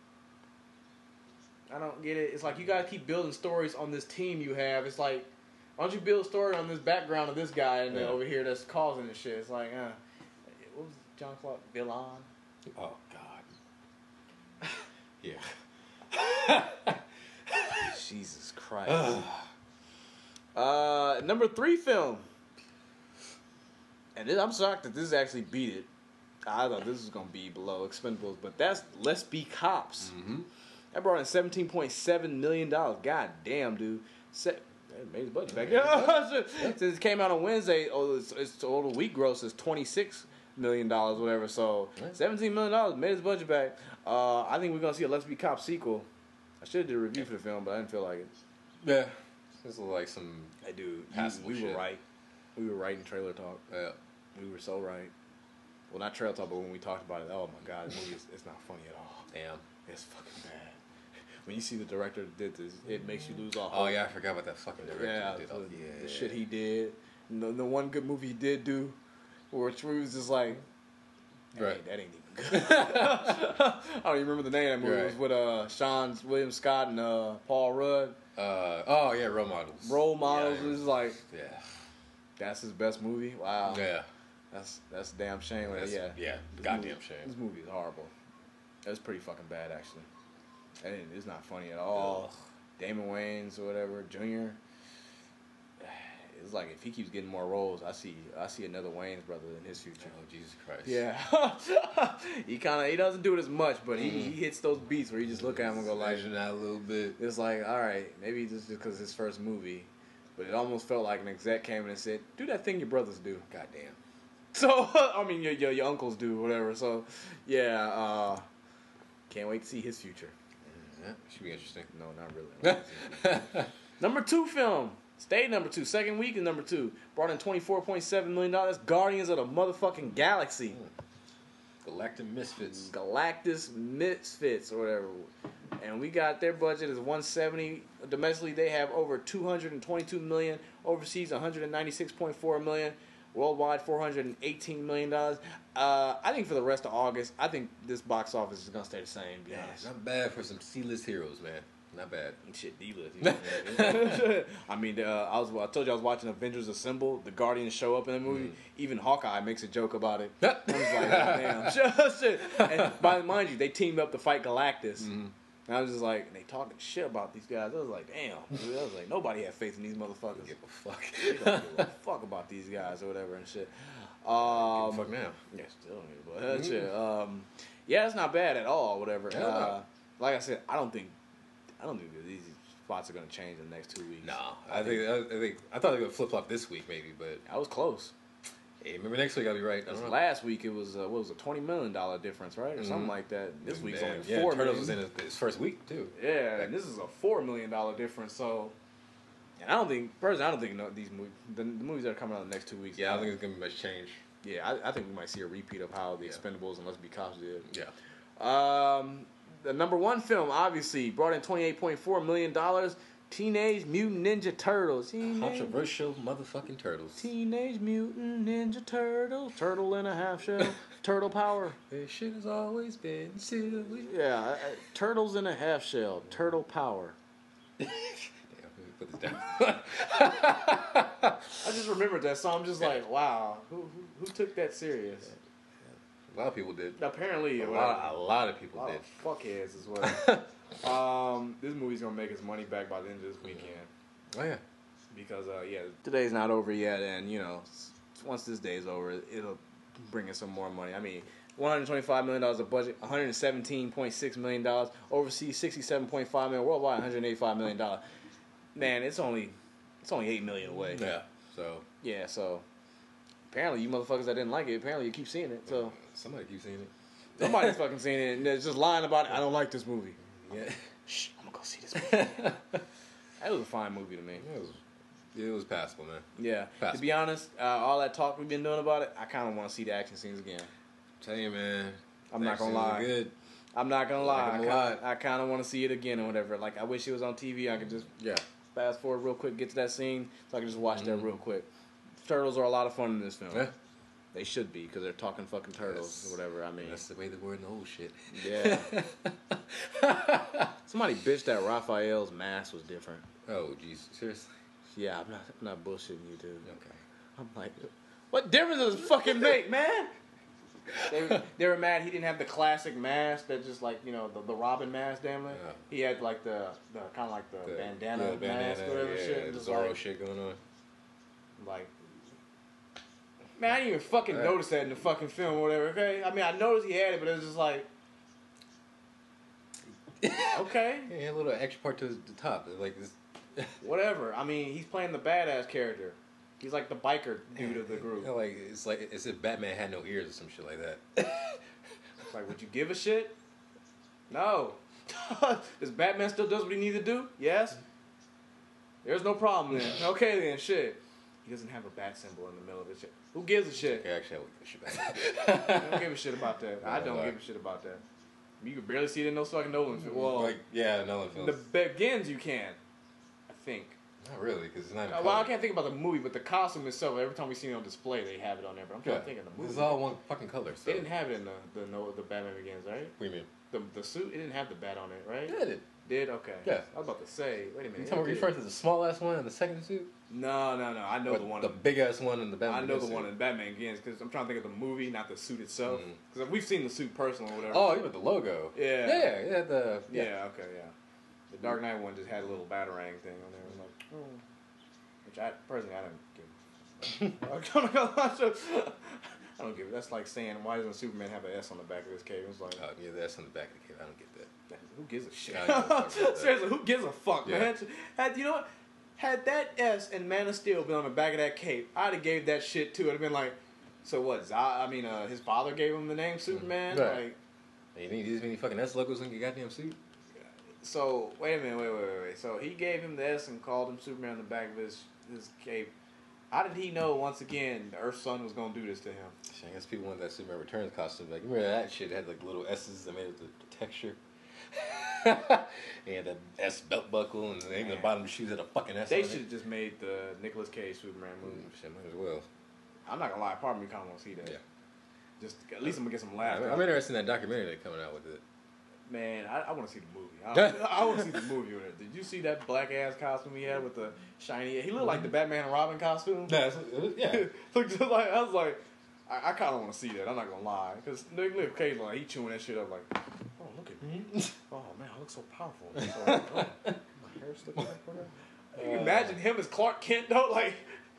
I don't get it. It's like you gotta keep building stories on this team you have. It's like why don't you build a story on this background of this guy and then Yeah. over here that's causing this shit? It's like uh, what was John Clark Villain? Oh god. Yeah. Jesus Christ. uh, number three film. And this, I'm shocked that this actually beat it. I thought this was gonna be below Expendables, but that's Let's Be Cops. Mm-hmm. That brought in seventeen point seven million dollars. God damn, dude. Se- that made his budget back. Since it came out on Wednesday, oh, it's, it's oh, the week gross is twenty-six million dollars, whatever. So Right. seventeen million dollars made his budget back. Uh, I think we're gonna see a Let's Be Cops sequel. I should have did a review for the film, but I didn't feel like it. Yeah. This is like some. Hey, dude, you, Passable we were shit. right. We were right in trailer talk. Yeah. We were so right. Well, not trailer talk, but when we talked about it, oh my god, this movie is, it's not funny at all. Damn. It's fucking bad. When you see the director that did this, it makes you lose all hope. Oh yeah, I forgot about that fucking director. Yeah, who did all- the, yeah. the shit he did. And the, the one good movie he did do, where it was just like, hey, Right. that ain't even good. I don't even remember the name of that movie. It was Right. with uh, Sean William Scott and uh, Paul Rudd. Uh, oh yeah, role models. Role models Yeah, is like, yeah. that's his best movie. Wow. Yeah. That's that's a damn shame. That's- yeah. yeah, This goddamn movie- shame. This movie is horrible. It's pretty fucking bad, actually. And it- it's not funny at all. Ugh. Damon Wayans or whatever, Junior. It's like if he keeps getting more roles, I see I see another Wayans brother in his future. Oh Jesus Christ. Yeah, he kind of he doesn't do it as much, but he, he hits those beats where you just look at him and go like, Imagine that a little bit. it's like all right, maybe just because his first movie, but it almost felt like an exec came in and said, "Do that thing your brothers do." Goddamn. So I mean, your, your your uncles do whatever. So yeah, uh, can't wait to see his future. Yeah, should be interesting. No, not really. Number two film. Stayed number two. Second week in number two. Brought in twenty-four point seven million dollars. Guardians of the motherfucking Galaxy. Galactic Misfits. Galactus Misfits or whatever. And we got their budget is one seventy. Domestically, they have over two hundred twenty-two million. Overseas, one hundred ninety-six point four million. Worldwide, four hundred eighteen million dollars. Uh, I think for the rest of August, I think this box office is going to stay the same, to be Yeah, honest. not bad for some C-list heroes, man. Not bad. Shit, D-list. I mean, uh, I was I told you I was watching Avengers Assemble. The Guardians show up in the movie. Mm. Even Hawkeye makes a joke about it. I was like, oh, damn. Shit. And by mind you, they teamed up to fight Galactus. Mm-hmm. And I was just like, they talking shit about these guys. I was like, damn. Dude. I was like, nobody had faith in these motherfuckers. Don't give a fuck. They don't give a fuck about these guys or whatever and shit. Um, fuck now. Yeah, still don't give a fuck. Mm-hmm. Shit. Um, yeah, it's not bad at all. Whatever. Hell uh, no. Like I said, I don't think, I don't think that these spots are gonna change in the next two weeks. No, I, I think, think I think I thought they would flip flop this week maybe, but I was close. Hey, remember next week I'll be right. I don't know. Last week it was uh, what was a twenty million dollar difference, right, or mm-hmm. something like that. This week's Man, only yeah, four. Turtles million. was in his first week too. Yeah, and this is a four million dollar difference. So, and I don't think personally, I don't think no, these movies, the, the movies that are coming out in the next two weeks. Yeah, I don't think it's gonna be much change. Yeah, I, I think we might see a repeat of how the yeah. Expendables and Let's Be Cops did. Yeah. Um, the number one film obviously brought in twenty eight point four million dollars. Teenage Mutant Ninja Turtles. Teenage, Controversial motherfucking turtles. Teenage Mutant Ninja Turtles. Turtle and a half shell. Turtle power. This shit has always been silly. Yeah, uh, turtles in a half shell. Turtle power. Damn, put this down. I just remembered that song. I'm just like, wow, who who, who took that serious? A lot of people did. Apparently, a lot, a lot of people a lot did. Of fuckheads as well. um, this movie's gonna make its money back by the end of this weekend. Oh yeah, because uh, yeah, today's not over yet, and you know, once this day's over, it'll bring in some more money. I mean, one hundred twenty-five million dollars of budget, one hundred seventeen point six million dollars overseas, sixty-seven point five million dollars worldwide, one hundred eighty-five million dollars. Man, it's only it's only eight million dollars away. Yeah. So yeah, so apparently you motherfuckers that didn't like it, apparently you keep seeing it. So somebody keeps seeing it. Somebody's fucking seeing it and they're just lying about it. I don't like this movie. Yeah. Shh, I'm gonna go see this movie. That was a fine movie to me. It was, it was passable, man. Yeah. Passable. To be honest, uh, all that talk we've been doing about it, I kind of want to see the action scenes again. Tell you, man. I'm not gonna lie. Good. I'm not gonna lie. Like I kinda, I kind of want to see it again or whatever. Like I wish it was on T V. I could just yeah fast forward real quick, get to that scene, so I can just watch mm-hmm. that real quick. Turtles are a lot of fun in this film. Yeah. They should be, because they're talking fucking turtles yes. or whatever. I mean, that's the way they were in the old shit. Yeah. Somebody bitched that Raphael's mask was different. Oh, jeez. Seriously? Yeah, I'm not, I'm not bullshitting you, dude. Okay. I'm like, what difference does it fucking make, man? They, they were mad he didn't have the classic mask that just like, you know, the, the Robin mask, damn it. Yeah. He had like the, the kind of like the, the bandana, yeah, the bandana mask, whatever yeah, shit. The just Zorro like, shit going on. Like, man, I didn't even fucking right. notice that in the fucking film or whatever, okay? I mean, I noticed he had it, but it was just like, okay. Yeah, a little extra part to the top. Like this. Whatever. I mean, he's playing the badass character. He's like the biker dude of the group. You know, like it's like as if Batman had no ears or some shit like that. It's like, would you give a shit? No. Does Batman still does what he needs to do? Yes. There's no problem then. Okay then, shit. He doesn't have a bat symbol in the middle of his shit. Who gives a shit? Okay, actually, I would give a shit about that. I don't give a shit about that. I don't give a shit about that. You can barely see it in those fucking Nolan films. Well, like, yeah, Nolan films. The Begins you can, I think. Not really, because it's not. Uh, well, I can't think about the movie, but the costume itself. Every time we see it on display, they have it on there. But I'm trying yeah. to think of the movie. It's all one fucking color. So. They didn't have it in the the no, the Batman Begins, right? What do you mean? The the suit. It didn't have the bat on it, right? Yeah, it did. Did okay. Yeah. I was about to say. Wait a minute. You talking about first as the small ass one in the second suit? No, no, no. I know or the one. The big ass one in the Batman. I know the suit. one in Batman Begins because I'm trying to think of the movie, not the suit itself. Because mm. we've seen the suit personally or whatever. Oh, even the logo. Yeah. Yeah, yeah, the yeah. yeah. Okay, yeah. The Dark Knight one just had a little batarang thing on there. It was like, oh. Which I personally I don't give. I don't give it. That's like saying, why doesn't Superman have an S on the back of his cape? It was like, oh yeah, the S on the back of the cape. I don't get that. Who gives a shit? No, Seriously, who gives a fuck, yeah. man? Had you know what? Had that S and Man of Steel been on the back of that cape, I'd have gave that shit too. I'd have been like, So what? Zod, I mean, uh, his father gave him the name Superman. Right. Like, You think these many fucking S logos in your goddamn suit? so wait a minute, wait, wait, wait, wait. So he gave him the S and called him Superman on the back of his his cape. How did he know once again the Earth's son was gonna do this to him? I guess people want that Superman Returns costume back. You remember that shit had like little S's that made it the, the texture. He had that S belt buckle and even the bottom of the shoes had a fucking S. They on should it. have just made the Nicolas Cage Superman movie. Mm, shit, might as well. I'm not gonna lie, part of me kind of want to see that. Yeah. Just at least I'm gonna get some I'm, laughter. I'm interested in that documentary they're coming out with it. Man, I, I want to see the movie. I, I want to see the movie with it. Did you see that black ass costume he had with the shiny? He looked like the Batman and Robin costume. Yeah, it's- it was- yeah. Looked just like I was like, I, I kind of want to see that. I'm not gonna lie, because Nicolas Cage like he chewing that shit up like, oh look at me, oh man, I look so powerful. So, oh, my hair's sticking up for that. Can you imagine him as Clark Kent though? Like,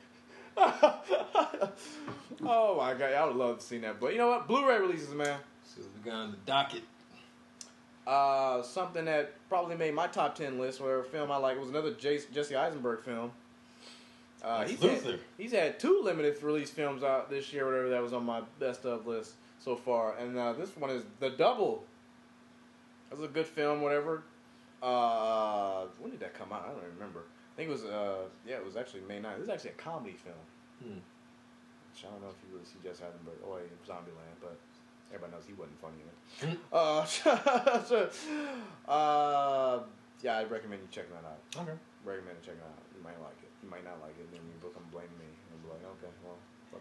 oh my god, I would love to see that. But you know what? Blu-ray releases, man. So we got on the docket. Uh, something that probably made my top ten list, where a film I like, it was another Jace, Jesse Eisenberg film. Uh, That's he's Luther. had, he's had two limited release films out this year, whatever that was on my best of list so far, and uh, this one is The Double. That was a good film, whatever. Uh, when did that come out? I don't even remember. I think it was uh, yeah, it was actually May ninth. This is actually a comedy film. Hmm. Which I don't know if you really see Jesse Eisenberg. Oh, wait, Zombieland, but everybody knows he wasn't funny in it. Hmm. Uh, so, uh, yeah, I recommend you checking that out. Okay. Recommend checking it out. You might like it. You might not like it. Then you become blame me and be like, okay, well, fuck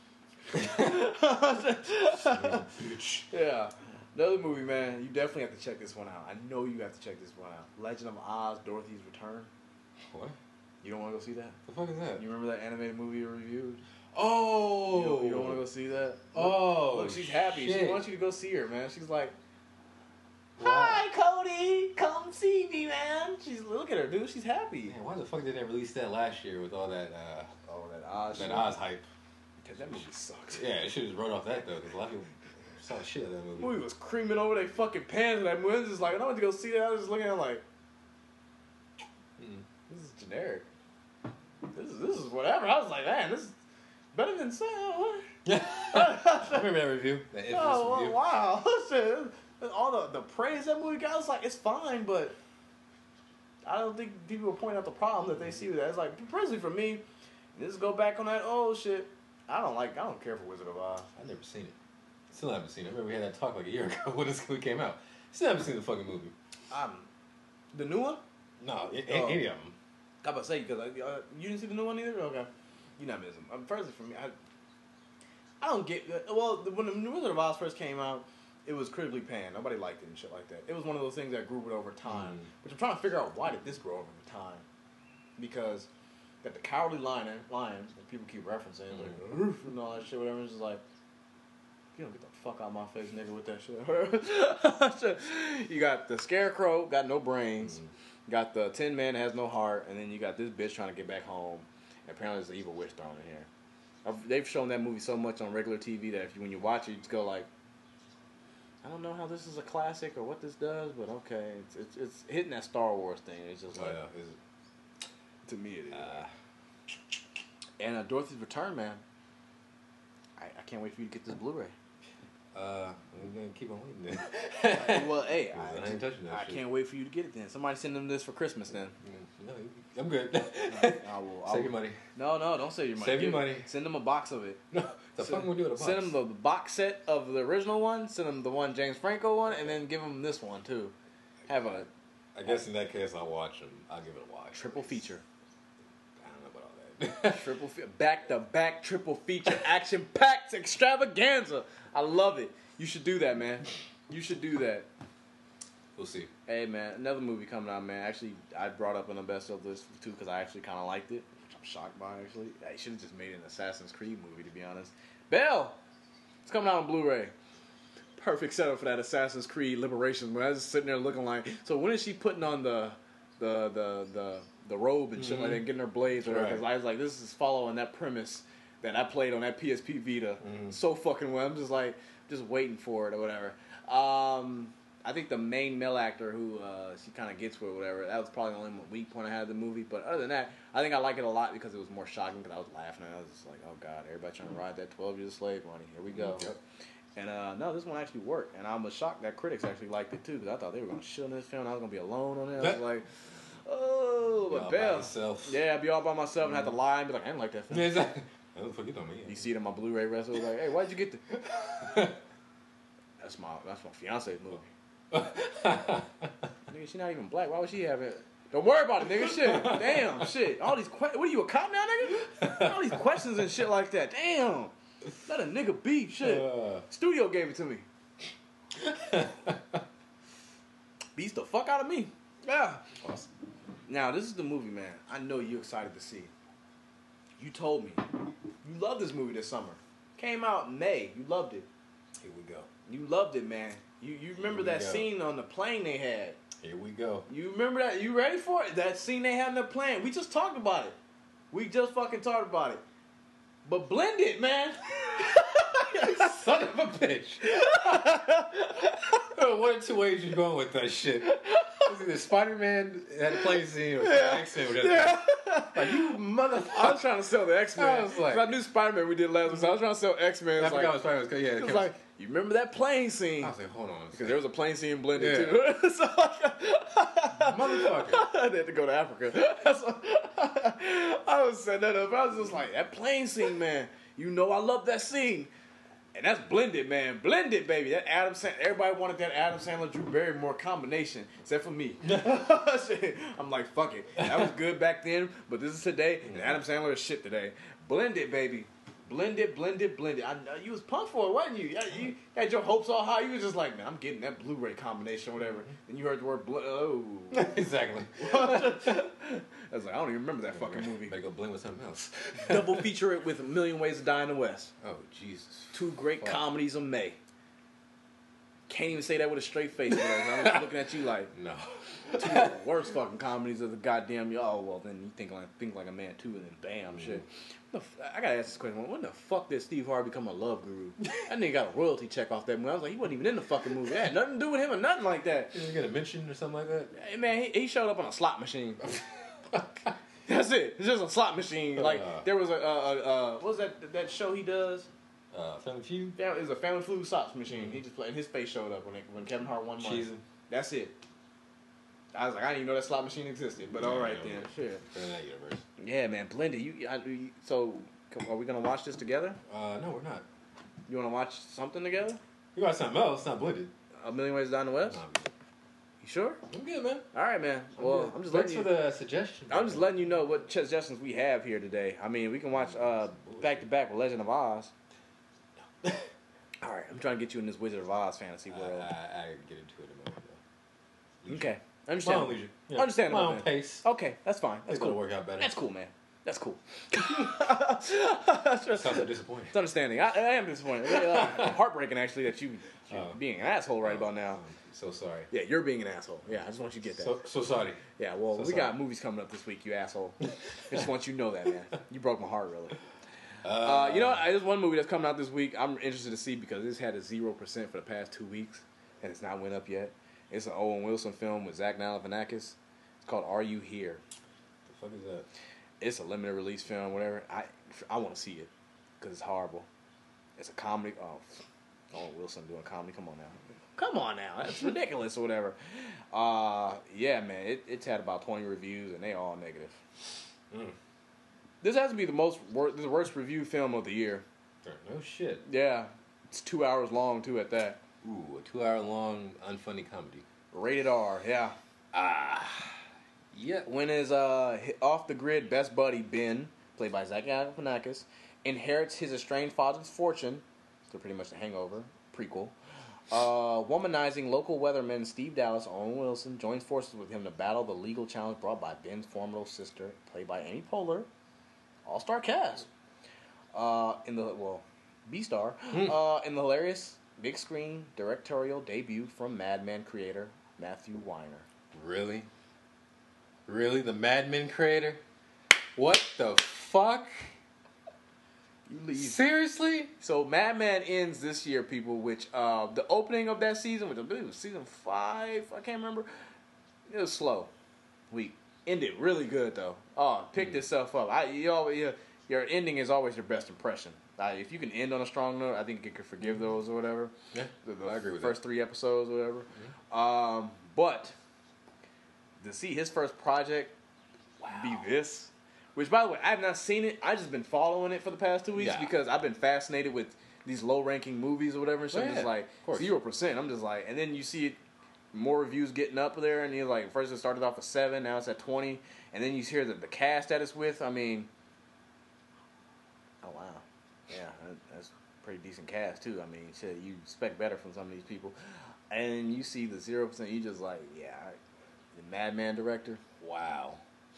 you. Bitch. Yeah. Another movie, man. You definitely have to check this one out. I know you have to check this one out. Legend of Oz: Dorothy's Return. What? You don't want to go see that? The fuck is that? You remember that animated movie you reviewed? Oh. You don't, you don't want to go see that? Oh. Look, she's happy. Shit. She wants you to go see her, man. She's like, Wow. hi, Cody. Come see me, man. She's look at her, dude. She's happy. Man, why the fuck did they release that last year with all that uh, Oh, that Oz. that shit. Oz hype? Because that movie sucked. Yeah, they should have just wrote off that though, because a lot of people saw the shit of that movie. The movie was creaming over their fucking pants. And that movie was just like, when I went to go see that, I was just looking at it like, Mm. this is generic. This is this is whatever. I was like, man, this is better than Sam. What? Yeah. I remember that review. That infamous Oh review. wow! Listen, all the the praise that movie got, I was like, it's fine, but I don't think people will point out the problem that they see with that. It's like, personally for me, just go back on that old shit. I don't like. I don't care for Wizard of Oz. I've never seen it. Still haven't seen it. I remember we had that talk like a year ago when this movie came out. Still haven't seen the fucking movie. Um, the new one. No, a- Oh. any of them. I about to say because uh, you didn't see the new one either. Okay, you're not missing. Um, firstly, for me, I I don't get. Uh, well, the, when the new Wizard of Oz first came out, it was critically panned. Nobody liked it and shit like that. It was one of those things that grew it over time. Mm. Which I'm trying to figure out, why did this grow over time? Because that the Cowardly Lion, lion that people keep referencing, Mm. like "Oof," and all that shit, whatever. It's just like, you don't get the fuck out of my face, nigga, with that shit. You got the Scarecrow, got no brains. Mm. Got the Tin Man that has no heart, and then you got this bitch trying to get back home. And apparently, there's an evil witch thrown in here. I've, they've shown that movie so much on regular T V that if you, when you watch it, you just go like, I don't know how this is a classic or what this does, but okay, it's it's, it's hitting that Star Wars thing. It's just Oh, like, yeah. Is it? to me, it is. Uh, and uh, Dorothy's Return, man. I, I can't wait for you to get this Blu-ray. uh, we're gonna keep on waiting then. Well, hey, I I, ain't touching that I shit. can't wait for you to get it then. Somebody send them this for Christmas then. No, I'm good. I will. I Save will- your money. No, no, don't save your money. Save your Give- money. Send them a box of it. No, the fuck we do with a box? Send them the box set of the original one. Send them the one James Franco one, and then give them this one too. Have a I guess in that case, I'll watch them. I'll give it a watch. triple feature. I don't know about all that. Triple fe- back to back triple feature action packed extravaganza. I love it. You should do that, man. You should do that. We'll see. Hey, man, another movie coming out, man. Actually, I brought up on the best of list too because I actually kind of liked it, which I'm shocked by. Actually, I should have just made an Assassin's Creed movie, to be honest. Bell, it's coming out on Blu-ray. Perfect setup for that Assassin's Creed Liberation. When I was sitting there looking like, so when is she putting on the the the the, the robe and shit Mhm. like that, and getting her blades? Because Right. I was like, this is following that premise that I played on that P S P Vita Mhm. so fucking well. I'm just like, just waiting for it or whatever. Um, I think the main male actor who uh, she kind of gets with, whatever. That was probably the only weak point I had of the movie. But other than that, I think I like it a lot because it was more shocking. Because I was laughing and I was just like, "Oh God, everybody trying to ride that twelve years slave money. Here we go." Yep. And uh, no, this one actually worked, and I was shocked that critics actually liked it too. Because I thought they were going to shit on this film. And I was going to be alone on it. I was like, "Oh, but all Bell, by yourself. yeah, I'd be all by myself and have to lie and be like, I didn't like that film." Yeah, exactly. What the fuck you doing, me? You see it on my Blu-ray wrestle, like, "Hey, why'd you get the?" That's my that's my fiance's movie. Nigga, she not even black. Why would she have it? Don't worry about it, nigga. Shit. Damn, shit. All these questions. What are you, a cop now, nigga? All these questions and shit like that. Damn. Let a nigga be. Shit. Uh. Studio gave it to me. Beats the fuck out of me. Yeah. Awesome. Now, this is the movie, man. I know you're excited to see. You told me. You loved this movie this summer. Came out in May. You loved it. Here we go. You loved it, man. You you remember Here we that go. scene on the plane they had. Here we go. You remember that? You ready for it? That scene they had in the plane. We just talked about it. We just fucking talked about it. But blend it, man. Son of a bitch. One or two ways you're going with that shit. It's either Spider-Man had a plane scene or Yeah. X-Men. Whatever. Yeah. Like, you motherfucker. I was trying to sell the X-Men. I was like- 'Cause I knew Spider-Man we did last week, so I was trying to sell X-Men. I It's forgot like, what Spider-Man was. Yeah, it it was came- like, you remember that plane scene? I was like, hold on. Because there was a plane scene blended Yeah. too. So, Motherfucker. they had to go to Africa. So, I was setting that up. I was just like, that plane scene, man. You know I love that scene. And that's blended, man. Blended, baby. That Adam Sandler. Everybody wanted that Adam Sandler Drew Barrymore combination, except for me. I'm like, fuck it. That was good back then, but this is today, and Adam Sandler is shit today. Blended, baby. Blended, blended, blended. I know you was pumped for it, wasn't you? You- You had your hopes all high. You was just like, man, I'm getting that Blu-ray combination, or whatever. Then you heard the word blood. Oh. Exactly. I was like, I don't even remember that fucking movie. Better go blend with something else. Double feature it with A Million Ways to Die in the West. Oh, Jesus. Two great Fuck. comedies of May. Can't even say that with a straight face. Man. I'm just looking at you like No. two of the worst fucking comedies of the goddamn. Oh well, then you think like think like a man too, and then bam, shit. What the f- I gotta ask this question: when the fuck did Steve Harvey become a love guru? That nigga got a royalty check off that movie. I was like, he wasn't even in the fucking movie. It had nothing to do with him or nothing like that. Did you get a mention or something like that? Hey man, he, he showed up on a slot machine. That's it. It's just a slot machine. Like Uh. there was a, uh, uh, what was that that show he does? Uh, Family Feud? Yeah, it was a Family Feud slot machine. He just played, and his face showed up when it, when Kevin Hart won money. Cheesing. That's it. I was like, I didn't even know that slot machine existed. But all right Yeah, then, yeah. shit. In that universe. Yeah, man, blended. You, I, you so are we gonna watch this together? Uh, no, we're not. You wanna watch something together? You got something else, not blended. A Million Ways Down the West. Nah, You sure? I'm good, man. All right, man. Well, good. I'm just Thanks letting for you. the suggestion. I'm just letting you know what suggestions we have here today. I mean, we can watch uh, back to back with Legend of Oz. All right, I'm trying to get you in this Wizard of Oz fantasy I, world. I, I get into it in a moment, though. Leisure. Okay, My own understand. leisure. Yeah. Understandable, My own man. pace. Okay, that's fine. That's It's gonna cool. work out better. That's cool, man. That's cool. Sounds so disappointing. It's understanding. I, I am disappointed. Uh, heartbreaking, actually, that you you're Oh. being an asshole right about now. I'm so sorry. Yeah, you're being an asshole. Yeah, I just want you to get that. So, so sorry. yeah, well, so we sorry. got movies coming up this week, you asshole. I just want you to know that, man. You broke my heart, really. Uh, Uh, you know what? There's one movie that's coming out this week I'm interested to see because it's had a zero percent for the past two weeks, and it's not went up yet. It's an Owen Wilson film with Zach Galifianakis. It's called Are You Here? The fuck is that? It's a limited release film, whatever. I I want to see it because it's horrible. It's a comedy. Oh, Owen Wilson doing comedy. Come on now. Come on now. That's ridiculous or whatever. Uh, yeah, man. It, it's had about twenty reviews and they all negative. Mm. This has to be the most wor- the worst review film of the year. No shit. Yeah, it's two hours long too at that. Ooh, a two-hour-long unfunny comedy. Rated R. Yeah. Ah. Yeah. When his uh, hi- off the grid best buddy Ben, played by Zach Galifianakis, inherits his estranged father's fortune, so pretty much the Hangover prequel. Uh, womanizing local weatherman Steve Dallas, Owen Wilson, joins forces with him to battle the legal challenge brought by Ben's formidable sister, played by Amy Poehler. All-star cast. Uh, in the well, B-star. Hmm. Uh, in the hilarious big screen directorial debut from Mad Men creator Matthew Weiner. Really? Really? The Mad Men creator? What the fuck? You leave. Seriously? So Mad Men ends this year, people. Which uh, the opening of that season, which I believe was season five. I can't remember. It was slow. We ended really good though. Oh, picked mm. itself up. I you always your, your ending is always your best impression. Uh, if you can end on a strong note, I think you can forgive those or whatever. Yeah, the, the I agree with first that. three episodes or whatever. Mm-hmm. Um, but to see his first project wow. be this, which by the way I have not seen it. I've just been following it for the past two weeks yeah. because I've been fascinated with these low-ranking movies or whatever. So oh, I'm yeah. just like zero percent. I'm just like, and then you see it, more reviews getting up there, and you're like, first it started off at seven, now it's at twenty, and then you hear the, the cast that it's with. I mean, oh wow. Yeah, that's a pretty decent cast too. I mean, shit, you expect better from some of these people, and you see the zero percent. You just like, yeah, the Madman director. Wow,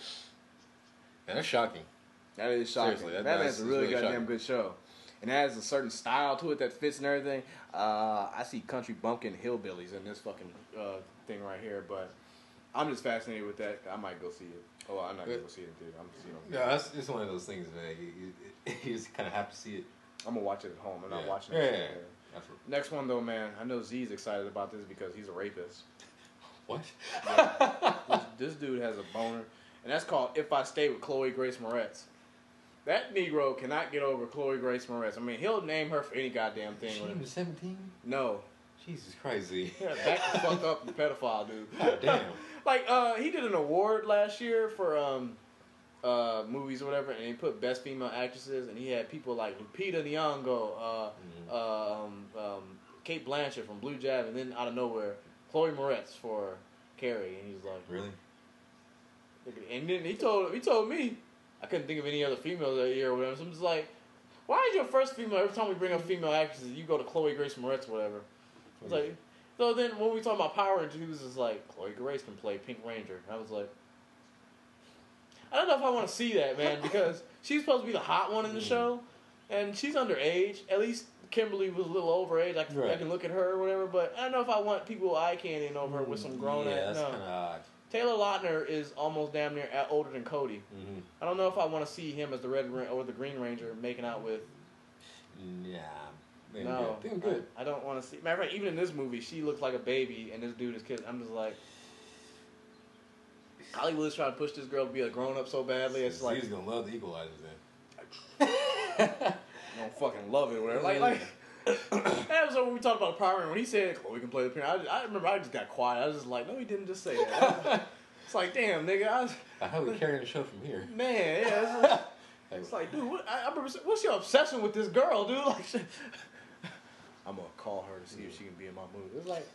man, that's shocking. That is shocking. Seriously, that, Madman's a really, really goddamn shocking. good show, and it has a certain style to it that fits and everything. Uh, I see country bumpkin hillbillies in this fucking uh, thing right here, but I'm just fascinated with that. I might go see it. Oh, I'm not gonna go see it, dude. I'm seeing it. Yeah, that's, it's one of those things, man. You, you, you just kind of have to see it. I'm gonna watch it at home. I'm not yeah. watching it. Yeah, yeah, yeah. Absolutely. Next one though, man. I know Z's excited about this because he's a rapist. What? Yeah. this, this dude has a boner, and that's called "If I Stay with Chloe Grace Moretz." That Negro cannot get over Chloe Grace Moretz. I mean, he'll name her for any goddamn thing. She even seventeen? No. Jesus Christ, Z. Yeah, back the fuck up, you pedophile, dude. God damn. Like, uh, he did an award last year for um, uh, movies or whatever, and he put best female actresses, and he had people like Lupita Nyong'o, uh, mm-hmm. um, um, Kate Blanchett from Blue Jab, and then out of nowhere, Chloe Moretz for Carrie, and he's like, really? And then he told he told me, I couldn't think of any other females that year or whatever. So I'm just like, why is your first female? Every time we bring up female actresses, you go to Chloe Grace Moretz or whatever. I was like, so then when we talk about Power Rangers, he was just like, Chloe Grace can play Pink Ranger. And I was like, I don't know if I want to see that, man, because she's supposed to be the hot one in the show, and she's underage. At least Kimberly was a little overage. I can, right. I can look at her or whatever, but I don't know if I want people eye candying over her with some grown yeah, ass. that's No. kind of odd. Taylor Lautner is almost damn near older than Cody. Mm-hmm. I don't know if I want to see him as the Red Ra- or the Green Ranger making out with. Yeah, they no, good. They good. I, I don't want to see. Matter of fact, even in this movie, she looks like a baby, and this dude is kid. I'm just like, Hollywood is trying to push this girl to be a grown up so badly. It's like he's gonna love the Equalizer then. I don't fucking love it or whatever. Like, like that was when we talked about the Power Ranger. When he said, "Chloe can play the piano," I, I remember I just got quiet. I was just like, "No, he didn't just say that." It's like, damn, nigga. I was, how are we carrying the show from here? Man, yeah. It's like, it's like dude, what, I, I remember, what's your obsession with this girl, dude? Like, shit. I'm gonna call her to see if she can be in my movie. It's like,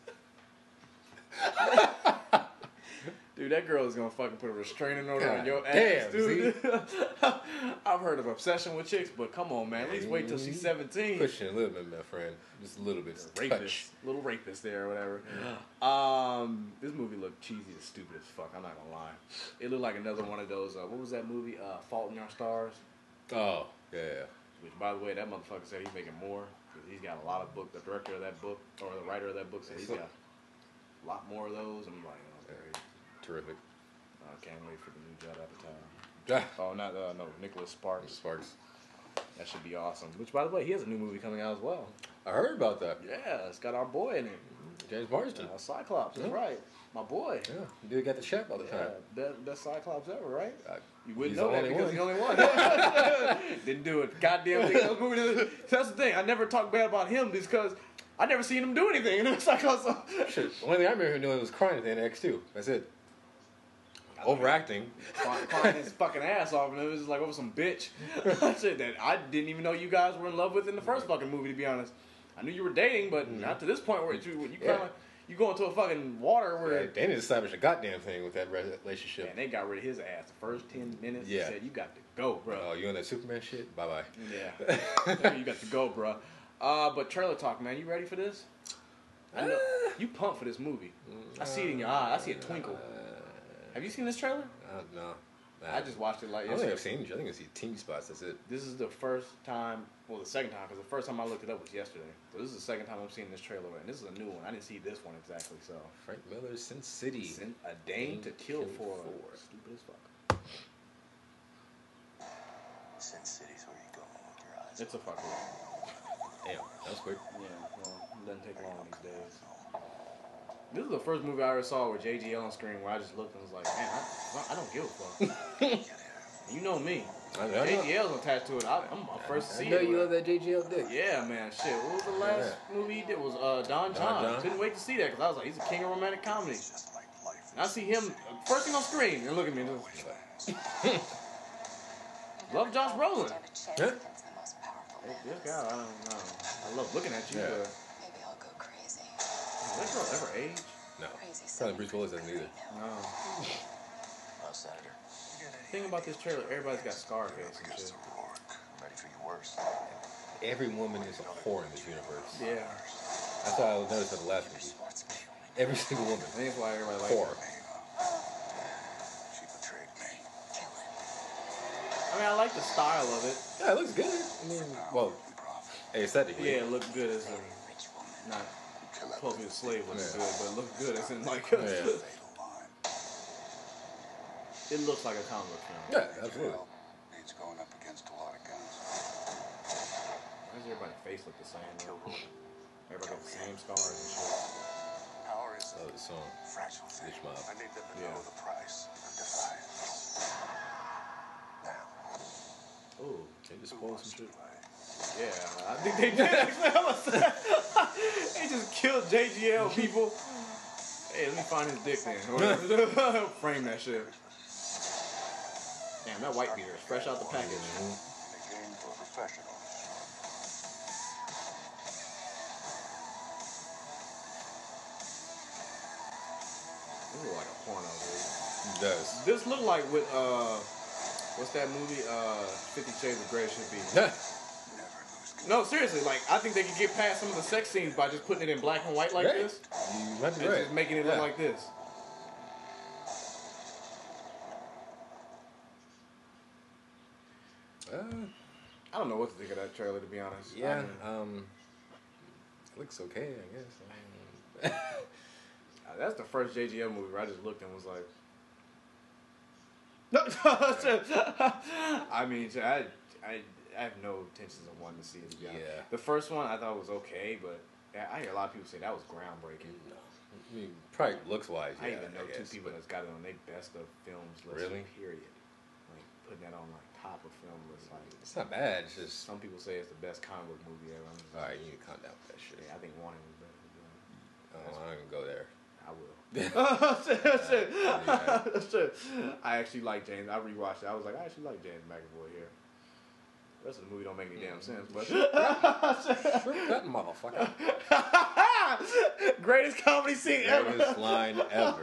dude, that girl is gonna fucking put a restraining order God on your damn, ass, dude. I've heard of obsession with chicks, but come on, man. At least wait till she's seventeen. Pushing a little bit, my friend. Just a little bit. Rapist, Touch. little rapist there or whatever. Um, this movie looked cheesy as stupid as fuck. I'm not gonna lie. It looked like another one of those. Uh, what was that movie? Uh, Fault in Our Stars. Oh yeah. Which, by the way, that motherfucker said he's making more. He's got a lot of book. The director of that book, or the writer of that book, said he's got a lot more of those. I'm like, oh, great. Terrific. I uh, can't wait for the new Judd Apatow. Yeah. Oh, not uh, no, Nicholas Sparks. Sparks. That should be awesome. Which, by the way, he has a new movie coming out as well. I heard about that. Yeah, it's got our boy in it. James Marsden. Uh, Cyclops, that's Yeah. right. My boy. Yeah, you did get the check all the Yeah, time. best, best Cyclops ever, right? Uh, You wouldn't he's know the that only because one. he's the only one. Didn't do it. Goddamn thing. That movie- That's the thing. I never talk bad about him because I never seen him do anything. And it's like, also, Shit, the only thing I remember him doing was crying at the end of X two. That's it. Overacting. crying his fucking ass off, and it was just like over some bitch shit that I didn't even know you guys were in love with in the first fucking movie. To be honest, I knew you were dating, but not to this point where you you Yeah. kind of you go into a fucking water where. Yeah, they didn't establish a goddamn thing with that relationship. Man, they got rid of his ass the first ten minutes. Yeah. They said, you got to go, bro. Oh, you on that Superman shit? Bye bye. Yeah. You got to go, bro. Uh, but trailer talk, man. You ready for this? I know. You pumped for this movie. I see it in your eye. I see a twinkle. Have you seen this trailer? Uh, no. I just watched it like I don't think yesterday. I've seen it. I think I've seen teeny spots. That's it. This is the first time, well, the second time, because the first time I looked it up was yesterday. So this is the second time I'm seeing this trailer, and this is a new one. I didn't see this one exactly, so. Frank Miller's Sin City. Send a Dame to Kill, Kill for. for. Stupid as fuck. Sin City's where you go when your eyes It's a fuck with. Damn, that was quick. Yeah, well, it doesn't take long these days. This is the first movie I ever saw with J G L on screen where I just looked and was like, man, I, I don't give a fuck. You know me. I know. J G L's attached to it. I, I'm my first to I see know it. you with- love that J G L dick. Yeah, man. Shit. What was the last movie he did? Was uh, Don John. John. Couldn't wait to see that because I was like, he's a king of romantic comedy. And I see him first thing on screen and look at me and just like, love Josh Brolin. Yeah. This guy, I don't know. I love looking at you, Yeah. but Maybe I'll go crazy. does that girl ever age? No. Crazy Probably Bruce Willis doesn't either. No. Well, Senator, Thing about this trailer, everybody's got Scarface and shit. I'm ready for your worst. Every woman is a whore in this universe. Yeah. That's how I noticed in the last movie. Every single woman. I think that's why everybody likes Whore. it. She betrayed me. Kill him. I mean, I like the style of it. Yeah, it looks good. I mean, well, aesthetically. Yeah, it looked good as a Rich woman. not supposed to be a slave looks Yeah. good, but it looks good as in like Yeah. it looks like a comic book film. Yeah, absolutely. He's going up against a lot of guns. Why does everybody's face look the same? Though? Everybody got the same scars and shit. Power is Oh, the song. a fragile thing. Bitch mob. I need them to Yeah. know the price of defiance. Now, Ooh, They just who spoiled wants some to shit. play? yeah, I think they did. They just killed J G L people. Hey, let me find his dick then. Whatever. Frame that shit. Damn, that white beater is fresh out the package. In a game for professionals. This look like a porno, dude. It does. This look like what, uh, what's that movie, uh, Fifty Shades of Grey should be. Yeah. Never lose. No, seriously, like, I think they could get past some of the sex scenes by just putting it in black and white like Right. this. You might be And right. just making it look Yeah. like this. Uh, I don't know what to think of that trailer, to be honest. yeah. I mean, Um, it looks okay, I guess. I mean, Uh, that's the first J G L movie where I just looked and was like, no, I mean, I, I, I have no intentions of wanting to see it. To be honest. Yeah. The first one I thought was okay, but I hear a lot of people say that was groundbreaking. no. I mean, probably looks wise. I Yeah, even know I two guess, people but- that's got it on their best of films list. Really? Period. Like putting that on like top of film list. Like It's not bad. It's just. some people say it's the best comic book movie ever. I'm just All like, right, you need to calm down with that shit. yeah, I think Warning was better than doing. Oh, I'm not gonna go there. I will. shit, shit. Shit. I actually like James. I rewatched it. I was like, I actually like James McAvoy here. The rest of the movie don't make any damn sense, but That motherfucker. greatest comedy scene ever. Greatest line ever.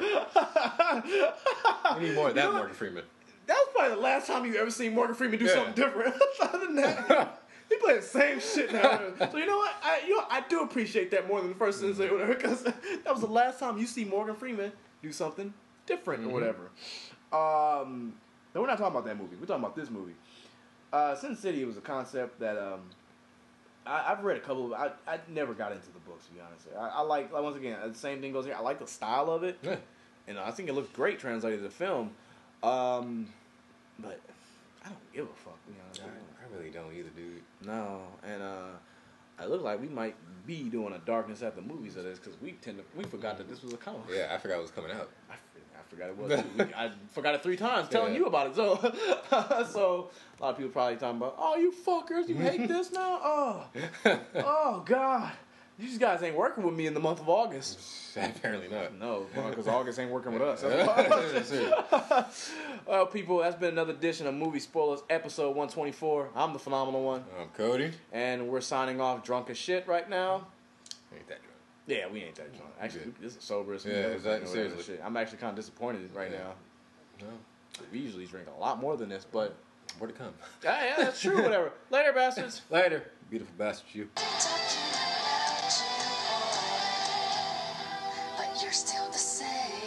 We need more of that, Morgan Freeman. That was probably the last time you ever seen Morgan Freeman do Yeah. something different. Other than that, he played the same shit now. So you know what? I you know I do appreciate that more than the first sentence or whatever, because that was the last time you see Morgan Freeman do something different or whatever. Um, no, we're not talking about that movie. We're talking about this movie. Uh, Sin City was a concept that um, I, I've read a couple of. I I never got into the books, to be honest. I, I like like once again the same thing goes here. I like the style of it, Yeah. and I think it looks great translated to film. Um, but I don't give a fuck. You know, I, I really don't either, dude. no, and uh, it looked like we might be doing a darkness at the movies of this because we tend to we forgot that this was a comic. Yeah, I forgot it was coming out. I, f- I forgot it was. Too. We, I forgot it three times telling Yeah. you about it. So, so a lot of people probably talking about, oh, you fuckers, you hate this now? Oh, oh God, you guys ain't working with me in the month of August. Apparently not. No, because August ain't working with us. That's it. Well, people, that's been another edition of Movie Spoilers, episode one twenty-four. I'm the phenomenal one, I'm Cody. and we're signing off drunk as shit right now. Ain't that drunk. Yeah, we ain't that drunk. Actually, Good. this is sober as Yeah, never exactly, been or whatever seriously. shit. I'm actually kind of disappointed right Yeah. now. No. We usually drink a lot more than this, but More to come. yeah, yeah, that's true. Whatever. Later, bastards. Later. Beautiful bastard, you. Talking about you, boy, but you're still the same.